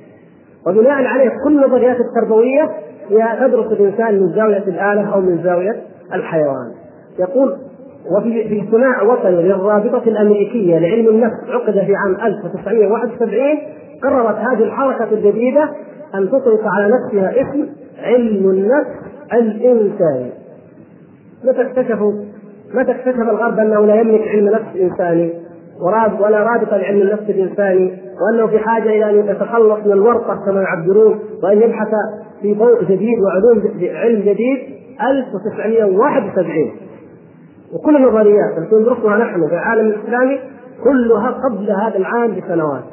وبناء عليه كل النظريات التربوية هي تدرس الإنسان من زاوية الآلة أو من زاوية الحيوان. يقول: وفي في اجتماع وطني للرابطة الأمريكية لعلم النفس عقد في عام ألف وتسعمائة وواحد وسبعين، قررت هذه الحركة الجديدة أن تطلق على نفسها اسم علم النفس الإنساني. متى اكتشفوا متى اكتشف الغرب أنه لا يملك علم نفس إنساني ولا رابطة لعلم النفس الإنساني، وأنه في حاجة إلى أن يتخلص من الورطة كما يعبرون، وأن يبحث في ضوء جديد وعلوم علم جديد. ألف وتسعمائة وواحد وسبعين. وكل النظريات التي ندرسها نحن في العالم الإسلامي كلها قبل هذا العام بسنوات.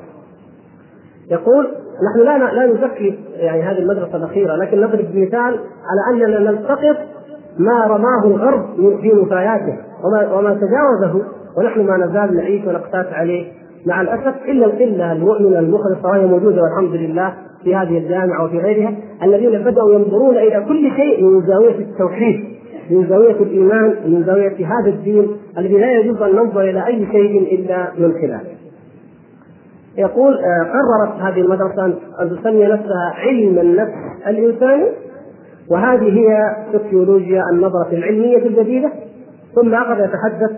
يقول: نحن لا لا نزكي يعني هذه المدرسة الأخيرة، لكن نضرب مثال على أننا نلتقط ما رماه الغرب في نفاياته وما, وما تجاوزه، ونحن ما نزال نعيش ونقتات عليه مع الأسف. إلا إلا المؤمنة المخلصة وهي موجودة والحمد لله في هذه الجامعة وفي غيرها، الذين بدأوا ينظرون إلى كل شيء من زاوية التوحيد، من زاوية الإيمان، من زاوية هذا الدين الذي لا يجوز أن ننظر إلى أي شيء إلا من خلاله. يقول: قررت هذه المدرسة أن تسمي نفسها علم النفس الإنساني، وهذه هي سوسيولوجيا النظرة العلمية الجديدة. ثم أخذ يتحدث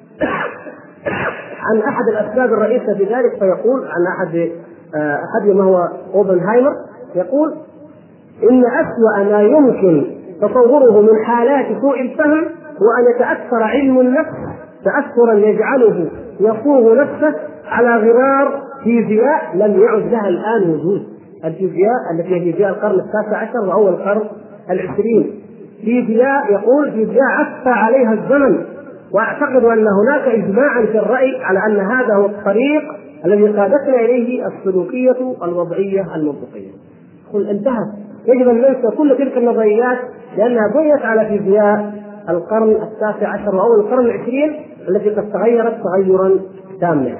عن أحد الأسباب الرئيسة في ذلك، فيقول عن أحد أحد ما هو أوبنهايمر، يقول: إن أسوأ ما يمكن تصوره من حالات سوء الفهم هو أن يتأثر علم النفس تأثرا يجعله يصوغ نفسه على غرار فيزياء لم يعد لها الآن وجود. الفيزياء التي هي فيزياء القرن التاسع عشر وأول القرن العشرين، فيزياء يقول فيزياء عفى عليها الزمن، وأعتقد أن هناك إجماعا في الرأي على أن هذا هو الطريق الذي قادتنا إليه السلوكية الوضعية المنطقية. قل انتهت، يجب أن ننسى كل تلك النظريات لأنها بنيت على فيزياء القرن التاسع عشر وأول القرن العشرين التي قد تغيرت تغيرا تاما.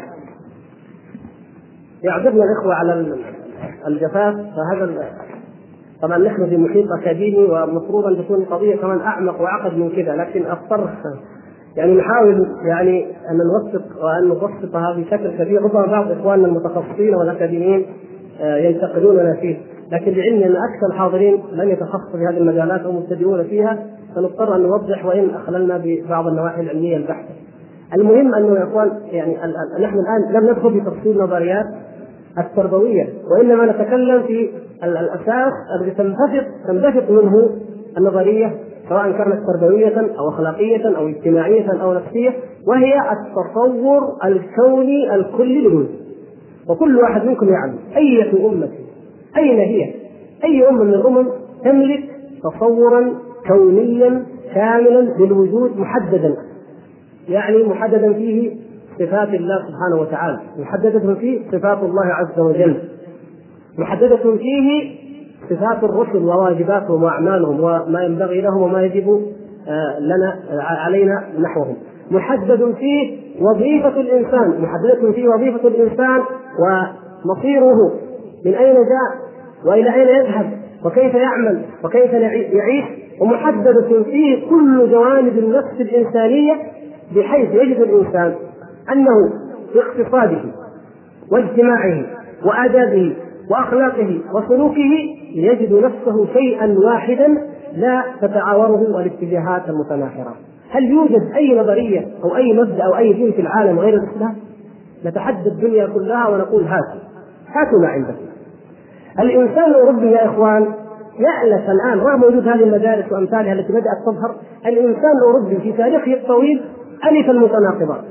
يعذبنا الإخوة على الجفاف، فهذا طبعا نحن في محيط أكاديمي ومفروض أن تكون القضية كمان أعمق وأعقد من كذا، لكن أضطر يعني نحاول يعني أن نوثق وأن نبسطها بشكل كبير. ربما بعض إخواننا المتخصصين والأكاديميين ينتقدوننا فيه، لكن لعلم أن أكثر الحاضرين لن يتخصصوا في هذه المجالات أو مبتدئون فيها، فنضطر أن نوضح وإن أخللنا ببعض النواحي العلمية البحثة. المهم أنه يا إخوان يعني نحن الآن لم ندخل في تفصيل نظريات التربوية، وإنما نتكلم في الأساس الذي تنبثق تنبثق منه النظرية، سواء كانت تربوية أو أخلاقية أو اجتماعية أو نفسية، وهي التصور الكوني الكلي للوجود. وكل واحد منكم يعلم أية أمة أين هي، أي أمة من الأمم تملك تصورا كونيا كاملا للوجود محددا، يعني محددا فيه صفات الله سبحانه وتعالى، محددة فيه صفات الله عز وجل، محددة فيه صفات الرسل وواجباتهم وأعمالهم وما ينبغي لهم وما يجب لنا علينا نحوهم، محدد فيه وظيفة الإنسان، محددة فيه وظيفة الإنسان ومصيره من أين جاء وإلى أين يذهب وكيف يعمل وكيف يعيش، ومحددة فيه كل جوانب النفس الإنسانية، بحيث يجد الإنسان أنه في اقتصاده واجتماعه وآدابه وأخلاقه وسلوكه يجد نفسه شيئا واحدا لا تتعاوره الاتجاهات المتناحرة. هل يوجد أي نظرية أو أي مبدأ أو أي دين في العالم غير الإسلام؟ نتحدى الدنيا كلها ونقول هاتوا هاتوا ما عندكم. الإنسان الأوروبي يا إخوان يألف الآن رغم وجود هذه المدارس وأمثالها التي بدأت تظهر، الإنسان الأوروبي في تاريخه الطويل ألف المتناقضات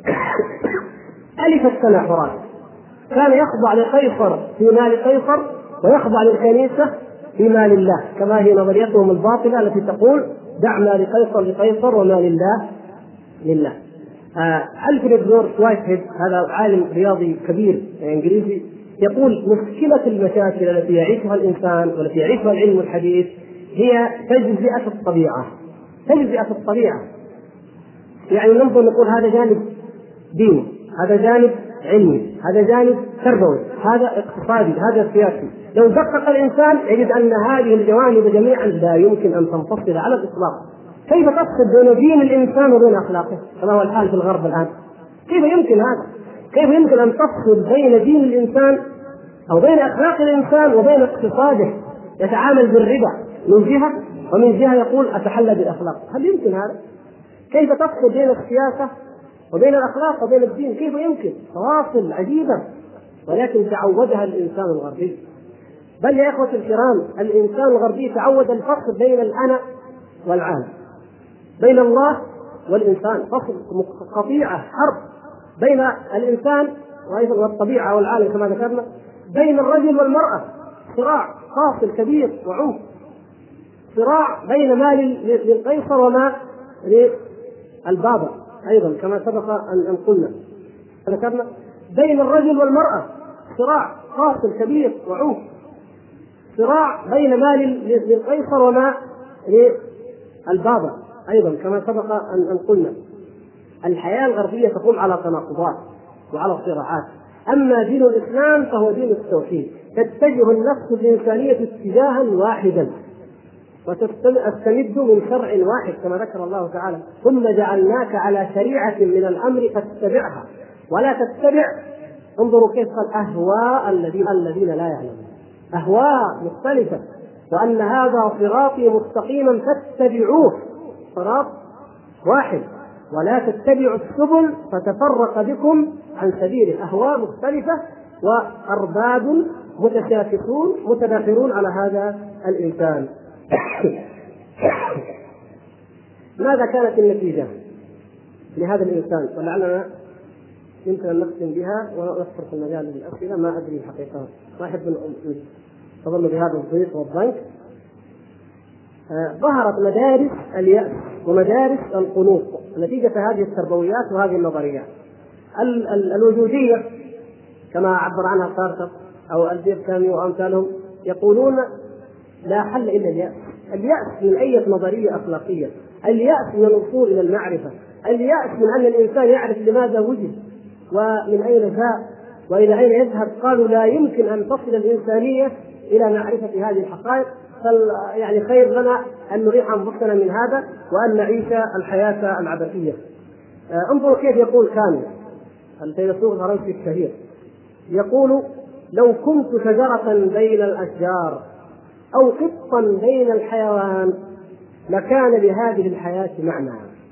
ألف التناحرات، كان يخضع لقيصر في مال قيصر ويخضع للكنيسة في مال الله، كما هي نظريتهم الباطلة التي تقول دع ما لقيصر لقيصر وما لله لله. آه ألفريد لورد وايتهيد هذا عالم رياضي كبير إنجليزي يقول مشكلة المشاكل التي يعيشها الإنسان والتي يعيشها العلم الحديث هي تجزئة الطبيعة. تجزئة الطبيعة يعني ننظر نقول هذا جانب ديني، هذا جانب علمي، هذا جانب تربوي، هذا اقتصادي، هذا سياسي. لو دقق الإنسان يجد أن هذه الجوانب جميعا لا يمكن أن تنفصل على الإطلاق. كيف تفصل بين دين الإنسان وبين أخلاقه كما هو الحال في الغرب الآن؟ كيف يمكن هذا؟ كيف يمكن أن تفصل بين دين الإنسان أو بين أخلاق الإنسان وبين اقتصاده؟ يتعامل بالربا من جهة ومن جهة يقول أتحلى بالأخلاق. هل يمكن هذا؟ كيف تفصل بين السياسة وبين الأخلاق وبين الدين؟ كيف يمكن؟ فواصل عجيبة، ولكن تعودها الإنسان الغربي. بل يا إخوة الكرام الإنسان الغربي تعود الفصل بين الأنا والعالم، بين الله والإنسان، فصل قطيعة حرب بين الإنسان وأيضا والطبيعة والعالم كما ذكرنا، بين الرجل والمرأة صراع فاصل كبير وعنف، صراع بين ما للقيصر وما للبابا أيضا كما سبق أن قلنا ذكرنا، بين الرجل والمرأة صراع فاصل كبير وعنف، صراع بين ما للقيصر وما للبابا أيضا كما سبق أن قلنا. الحياة الغربية تقوم على تناقضات وعلى صراعات، أما دين الإسلام فهو دين التوحيد، تتجه النفس الإنسانية اتجاها واحدا وتستمد من شرع واحد كما ذكر الله تعالى ثم جعلناك على شريعة من الأمر فاتبعها ولا تتبع. انظروا كيف قال أهواء الذين الذين لا يعلمون، أهواء مختلفة، وأن هذا صراطي مستقيما فاتبعوه، صراط واحد، ولا تتبعوا السبل فتفرق بكم عن سبيله. أهواء مختلفة وأرباب متشاكسون متداخلون على هذا الإنسان. ماذا كانت النتيجة لهذا الإنسان؟ ولعلنا يمكن أن نختم بها ونذكر في المجال للأسئلة، ما أدري حقيقة ما أحب أن تظل بهذا الضيق والضنك. ظهرت مدارس اليأس ومدارس القنوط نتيجة هذه التربويات وهذه النظريات. ال- ال- الوجودية كما عبر عنها سارتر أو ألبير كاميو وأمثالهم يقولون لا حل إلا اليأس. اليأس من أي نظرية أخلاقية، اليأس من الوصول إلى المعرفة، اليأس من أن الإنسان يعرف لماذا وجد ومن أين جاء وإلى أين يذهب. قالوا لا يمكن أن تصل الإنسانية إلى معرفة هذه الحقائق، يعني خير لنا أن نريح أنفسنا من هذا وأن نعيش الحياة العبثية. انظروا كيف يقول كامل الفيلسوف الفرنسي الشهير، يقول لو كنت شجرة بين الأشجار أو قطا بين الحيوان لكان لهذه الحياة معنى.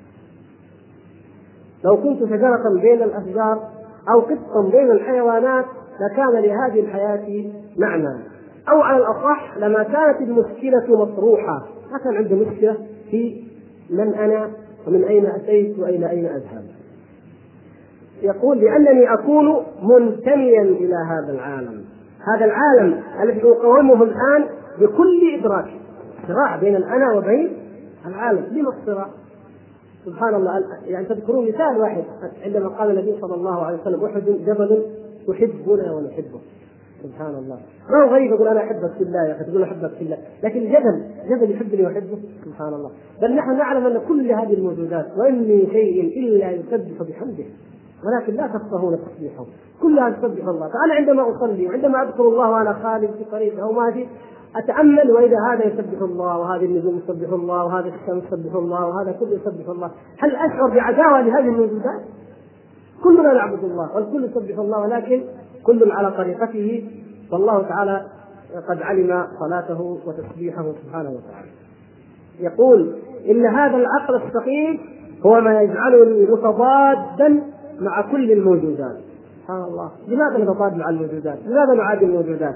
لو كنت شجرة بين الأشجار أو قطا بين الحيوانات لكان لهذه الحياة معنى، أو على الأصح لما كانت المشكلة مطروحة، ما كان عنده مشكلة في من أنا ومن أين أتيت وإلى أين أذهب. يقول لأنني أكون منتميا إلى هذا العالم، هذا العالم الذي أقاومه الآن بكل إدراك، صراع بين الأنا وبين العالم. لما الصراع؟ سبحان الله. يعني تذكرون مثال واحد عندما قال النبي صلى الله عليه وسلم أحد جبل تحبنا ونحبه. سبحان الله، ما هو غريب يقول أنا أحبك في الله يا أخي، تقول أحبك في الله، لكن جبل جبل يحبني ويحبه. سبحان الله. بل نحن نعلم أن كل هذه الموجودات وإن من شيء إلا يسبح بحمده ولكن لا تفقهون تسبيحه، كلها تسبح الله. فأنا عندما أصلي وعندما أذكر الله وأنا خالد في طريقه أو ماشي أتأمل وإذا هذا يسبح الله وهذه النجوم يسبح الله وهذا الشمس يسبح الله وهذا كله يسبح الله، هل أشعر بعداوة لهذه الموجودات؟ كلنا نعبد الله والكل يسبح الله، ولكن كل على طريقته، والله تعالى قد علم صلاته وتسبيحه سبحانه وتعالى. يقول إن هذا العقل السقيم هو ما يجعلني متضادا مع كل الموجودات. سبحان الله، لماذا نتضاد مع الموجودات؟ لماذا نعادي الموجودات؟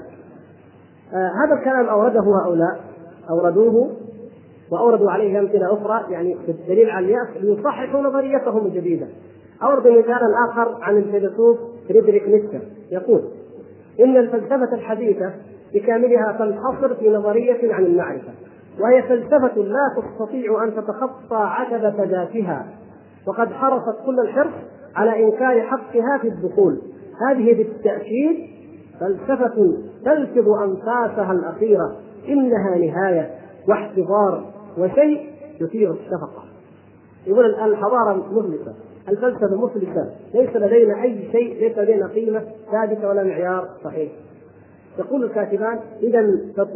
آه هذا الكلام أورده هؤلاء، أوردوه وأوردوا عليه أمثلة أخرى يعني بالدليل على اليأس ليصححوا نظريتهم الجديدة. أورد مثالا آخر عن الفيلسوف فريدريك نيتشه، يقول إن الفلسفة الحديثة بكاملها تنحصر في نظرية عن المعرفة، وهي فلسفة لا تستطيع أن تتخطى عتبة ذاتها، وقد حرصت كل الحرص على إنكار حقها في الدخول. هذه بالتأكيد فلسفة تلفظ أنفاسها الأخيرة، إنها نهاية واحتضار وشيء يثير الشفقة. يقول الآن الحضارة مفلسة، الفلسفة مفلسة، ليس لدينا أي شيء، ليس لدينا قيمة ثابتة ولا معيار صحيح. يقول الكاتبان إذا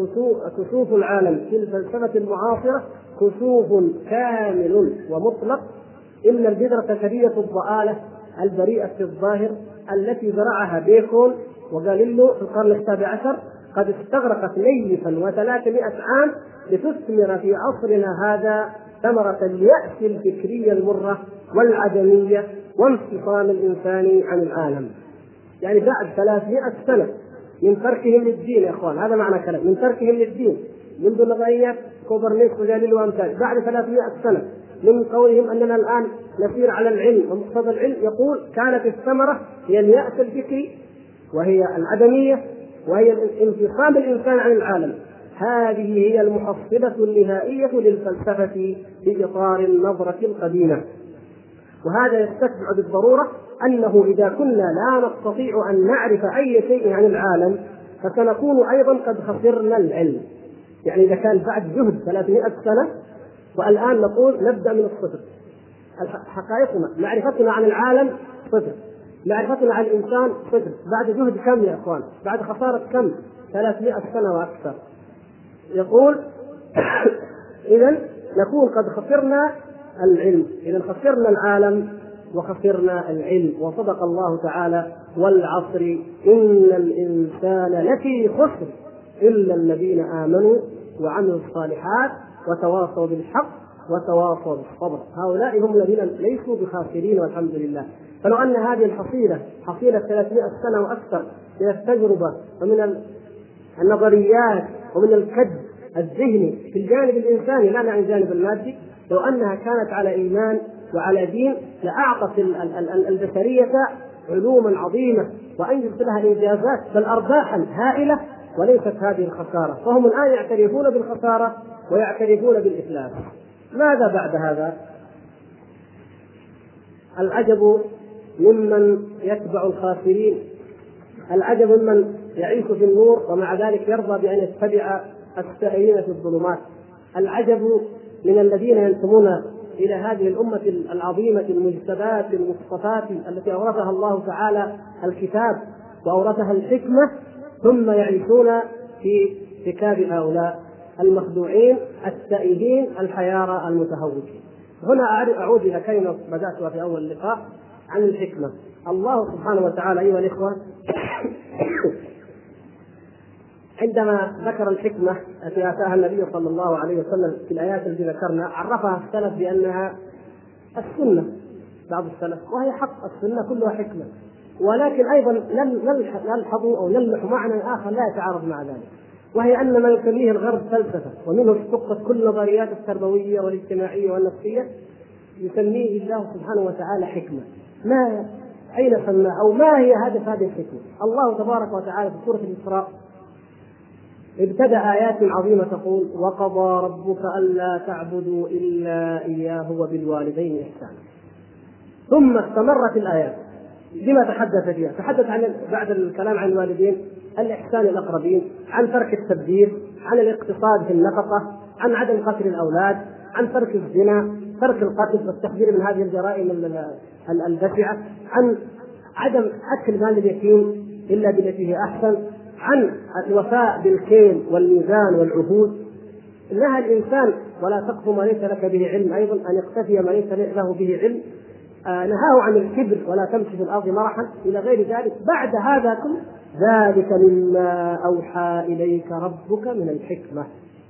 فكسوف العالم في الفلسفة المعاصرة كسوف كامل ومطلق، إن البذرة كبيرة الضآلة البريئة في الظاهر التي زرعها بيكون وغاليليو في القرن السابع عشر قد استغرقت نيفا وثلاثمائة عام لتثمر في عصرنا هذا ثمرة اليأس الفكرية المرة والعدمية وانفصام الإنسان عن العالم. يعني بعد ثلاثمائة سنة من تركهم للدين، يا اخوان هذا معنى كلام، من تركهم للدين منذ نظريات كوبرنيكوس وغاليليو وامثاله، بعد ثلاثمائة سنة من قولهم اننا الان نسير على العلم ومقتضى العلم، يقول كانت الثمرة هي اليأس الفكري وهي العدمية وهي انفصام الانسان عن العالم. هذه هي المحصلة النهائية للفلسفة في اطار النظرة القديمة. وهذا يستتبع بالضرورة أنه إذا كنا لا نستطيع أن نعرف أي شيء عن العالم فسنكون أيضا قد خسرنا العلم. يعني إذا كان بعد جهد ثلاثمائة سنة والآن نقول نبدأ من الصفر، حقائقنا معرفتنا عن العالم صفر، معرفتنا عن الإنسان صفر، بعد جهد كم يا أخوان؟ بعد خسارة كم؟ ثلاثمائة سنة وأكثر. يقول إذن نكون قد خسرنا العلم، إذا خسرنا العالم وخسرنا العلم. وصدق الله تعالى والعصر إن الإنسان لفي خسر إلا الذين آمنوا وعملوا الصالحات وتواصوا بالحق وتواصوا بالصبر، هؤلاء هم الذين ليسوا بخاسرين والحمد لله. فلو أن هذه الحصيلة حصيلة ثلاثمائة سنة وأكثر من التجربة ومن النظريات ومن الكد الذهني في الجانب الإنساني لا عن الجانب المادي، لو أنها كانت على إيمان وعلى دين لأعطت البشرية علوما عظيمة وأنجزت لها إنجازات بل أرباحا هائلة، وليست هذه الخسارة. فهم الآن يعترفون بالخسارة ويعترفون بالإفلاس. ماذا بعد هذا؟ العجب ممن يتبع الخاسرين، العجب ممن يعيش في النور ومع ذلك يرضى بأن يتبع السائرين في الظلمات، العجب من الذين ينتمون إلى هذه الأمة العظيمة المجتبات المصطفاة التي أورثها الله تعالى الكتاب وأورثها الحكمة، ثم يعيشون في ركاب هؤلاء المخدوعين التائهين الحيارى المتهوكين. هنا أعود إلى كلمة بدأتها في أول اللقاء عن الحكمة. الله سبحانه وتعالى أيها الإخوة عندما ذكر الحكمة التي آتاها النبي صلى الله عليه وسلم في الآيات التي ذكرنا عرفها السلف بأنها السنة، بعض السلف، وهي حق السنة كلها حكمة، ولكن أيضا نلحظ أو نلمح معنى آخر لا يتعارض مع ذلك، وهي أن ما يسميه الغرب فلسفة ومنه اشتقت كل النظريات التربوية والاجتماعية والنفسية يسميه الله سبحانه وتعالى حكمة. ما أين سمى أو ما هي هدف هذه الحكمة؟ الله تبارك وتعالى في سورة الإسراء ابتدأ آيات عظيمة تقول وقضى ربك ألا تعبدوا إلا إياه وبالوالدين إحسانا، ثم استمرت الآيات بما تحدث فيها. تحدث عن بعد الكلام عن الوالدين الإحسان الأقربين، عن ترك التبذير، عن الاقتصاد في النفقة، عن عدم قتل الأولاد، عن ترك الزنا، ترك القتل والتحذير من هذه الجرائم البشعة، عن عدم أكل مال اليتيم إلا بالتي هي أحسن، عن الوفاء بالكيل والميزان والعهود، نهى الإنسان ولا تقف ما ليس لك به علم، أيضا أن يقتفي ما ليس له به علم، آه نهاه عن الكبر ولا تمشي في الأرض مرحا إلى غير ذلك. بعد هذا كله ذلك مما أوحى إليك ربك من الحكمة.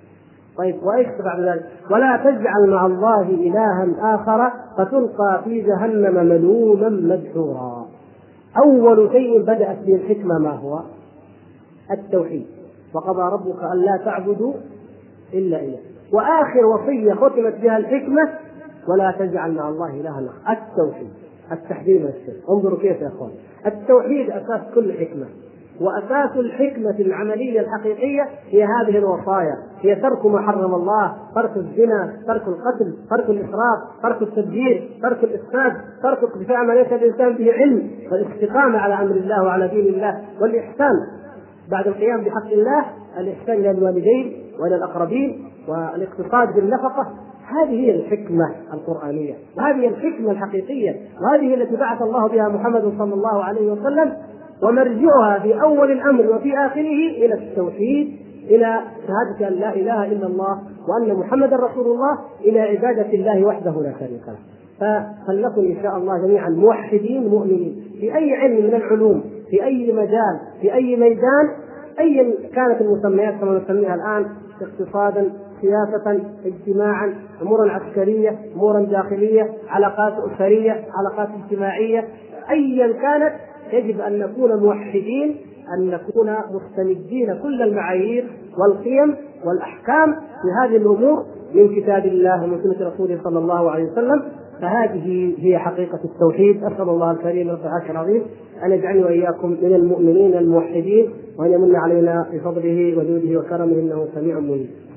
طيب وإيش بعد ذلك؟ ولا تجعل مع الله إلها آخر فتلقى في جهنم ملوما مدحورا. أول شيء بدأت به الحكمة ما هو؟ التوحيد. وقضى ربك ألا تعبدوا إلا إياه. وآخر وصية ختمت بها الحكمة ولا تجعل مع الله إلها آخر، التوحيد، التحذير من الشرك. انظروا كيف يا أخوان، التوحيد أساس كل حكمة، وأساس الحكمة العملية الحقيقية هي هذه الوصايا، هي ترك ما حرم الله، ترك الزنا، ترك القتل، ترك الإسراف، ترك التبذير، ترك الإفساد، ترك اقتفاء ما ليس الإنسان به علم، والاستقامة على أمر الله وعلى دين الله، والإحسان بعد القيام بحق الله، الإحسان إلى الوالدين وإلى الأقربين، والاقتصاد بالنفقة. هذه هي الحكمة القرآنية، وهذه الحكمة الحقيقية، وهذه التي بعث الله بها محمد صلى الله عليه وسلم، ومرجعها في أول الأمر وفي آخره إلى التوحيد، إلى شهادة أن لا إله إلا الله وأن محمد رسول الله، إلى عبادة الله وحده لا شريك له. فلنكن إن شاء الله جميعا موحدين مؤمنين في أي علم من العلوم، في أي مجال، في أي ميدان، أيا كانت المسميات كما نسميها الآن، اقتصادا، سياسة، اجتماعا، أمورا عسكرية، أمورا داخلية، علاقات أسرية، علاقات اجتماعية، أيا كانت، يجب أن نكون موحدين، أن نكون مستمدين كل المعايير والقيم والأحكام في هذه الأمور من كتاب الله ومن سنة رسوله صلى الله عليه وسلم. فهذه هي حقيقة التوحيد. أسأل الله الكريم رب العرش العظيم أن يجعلني وإياكم من المؤمنين الموحدين، وأن يمن علينا بفضله وجوده وكرمه إنه سميع منيب.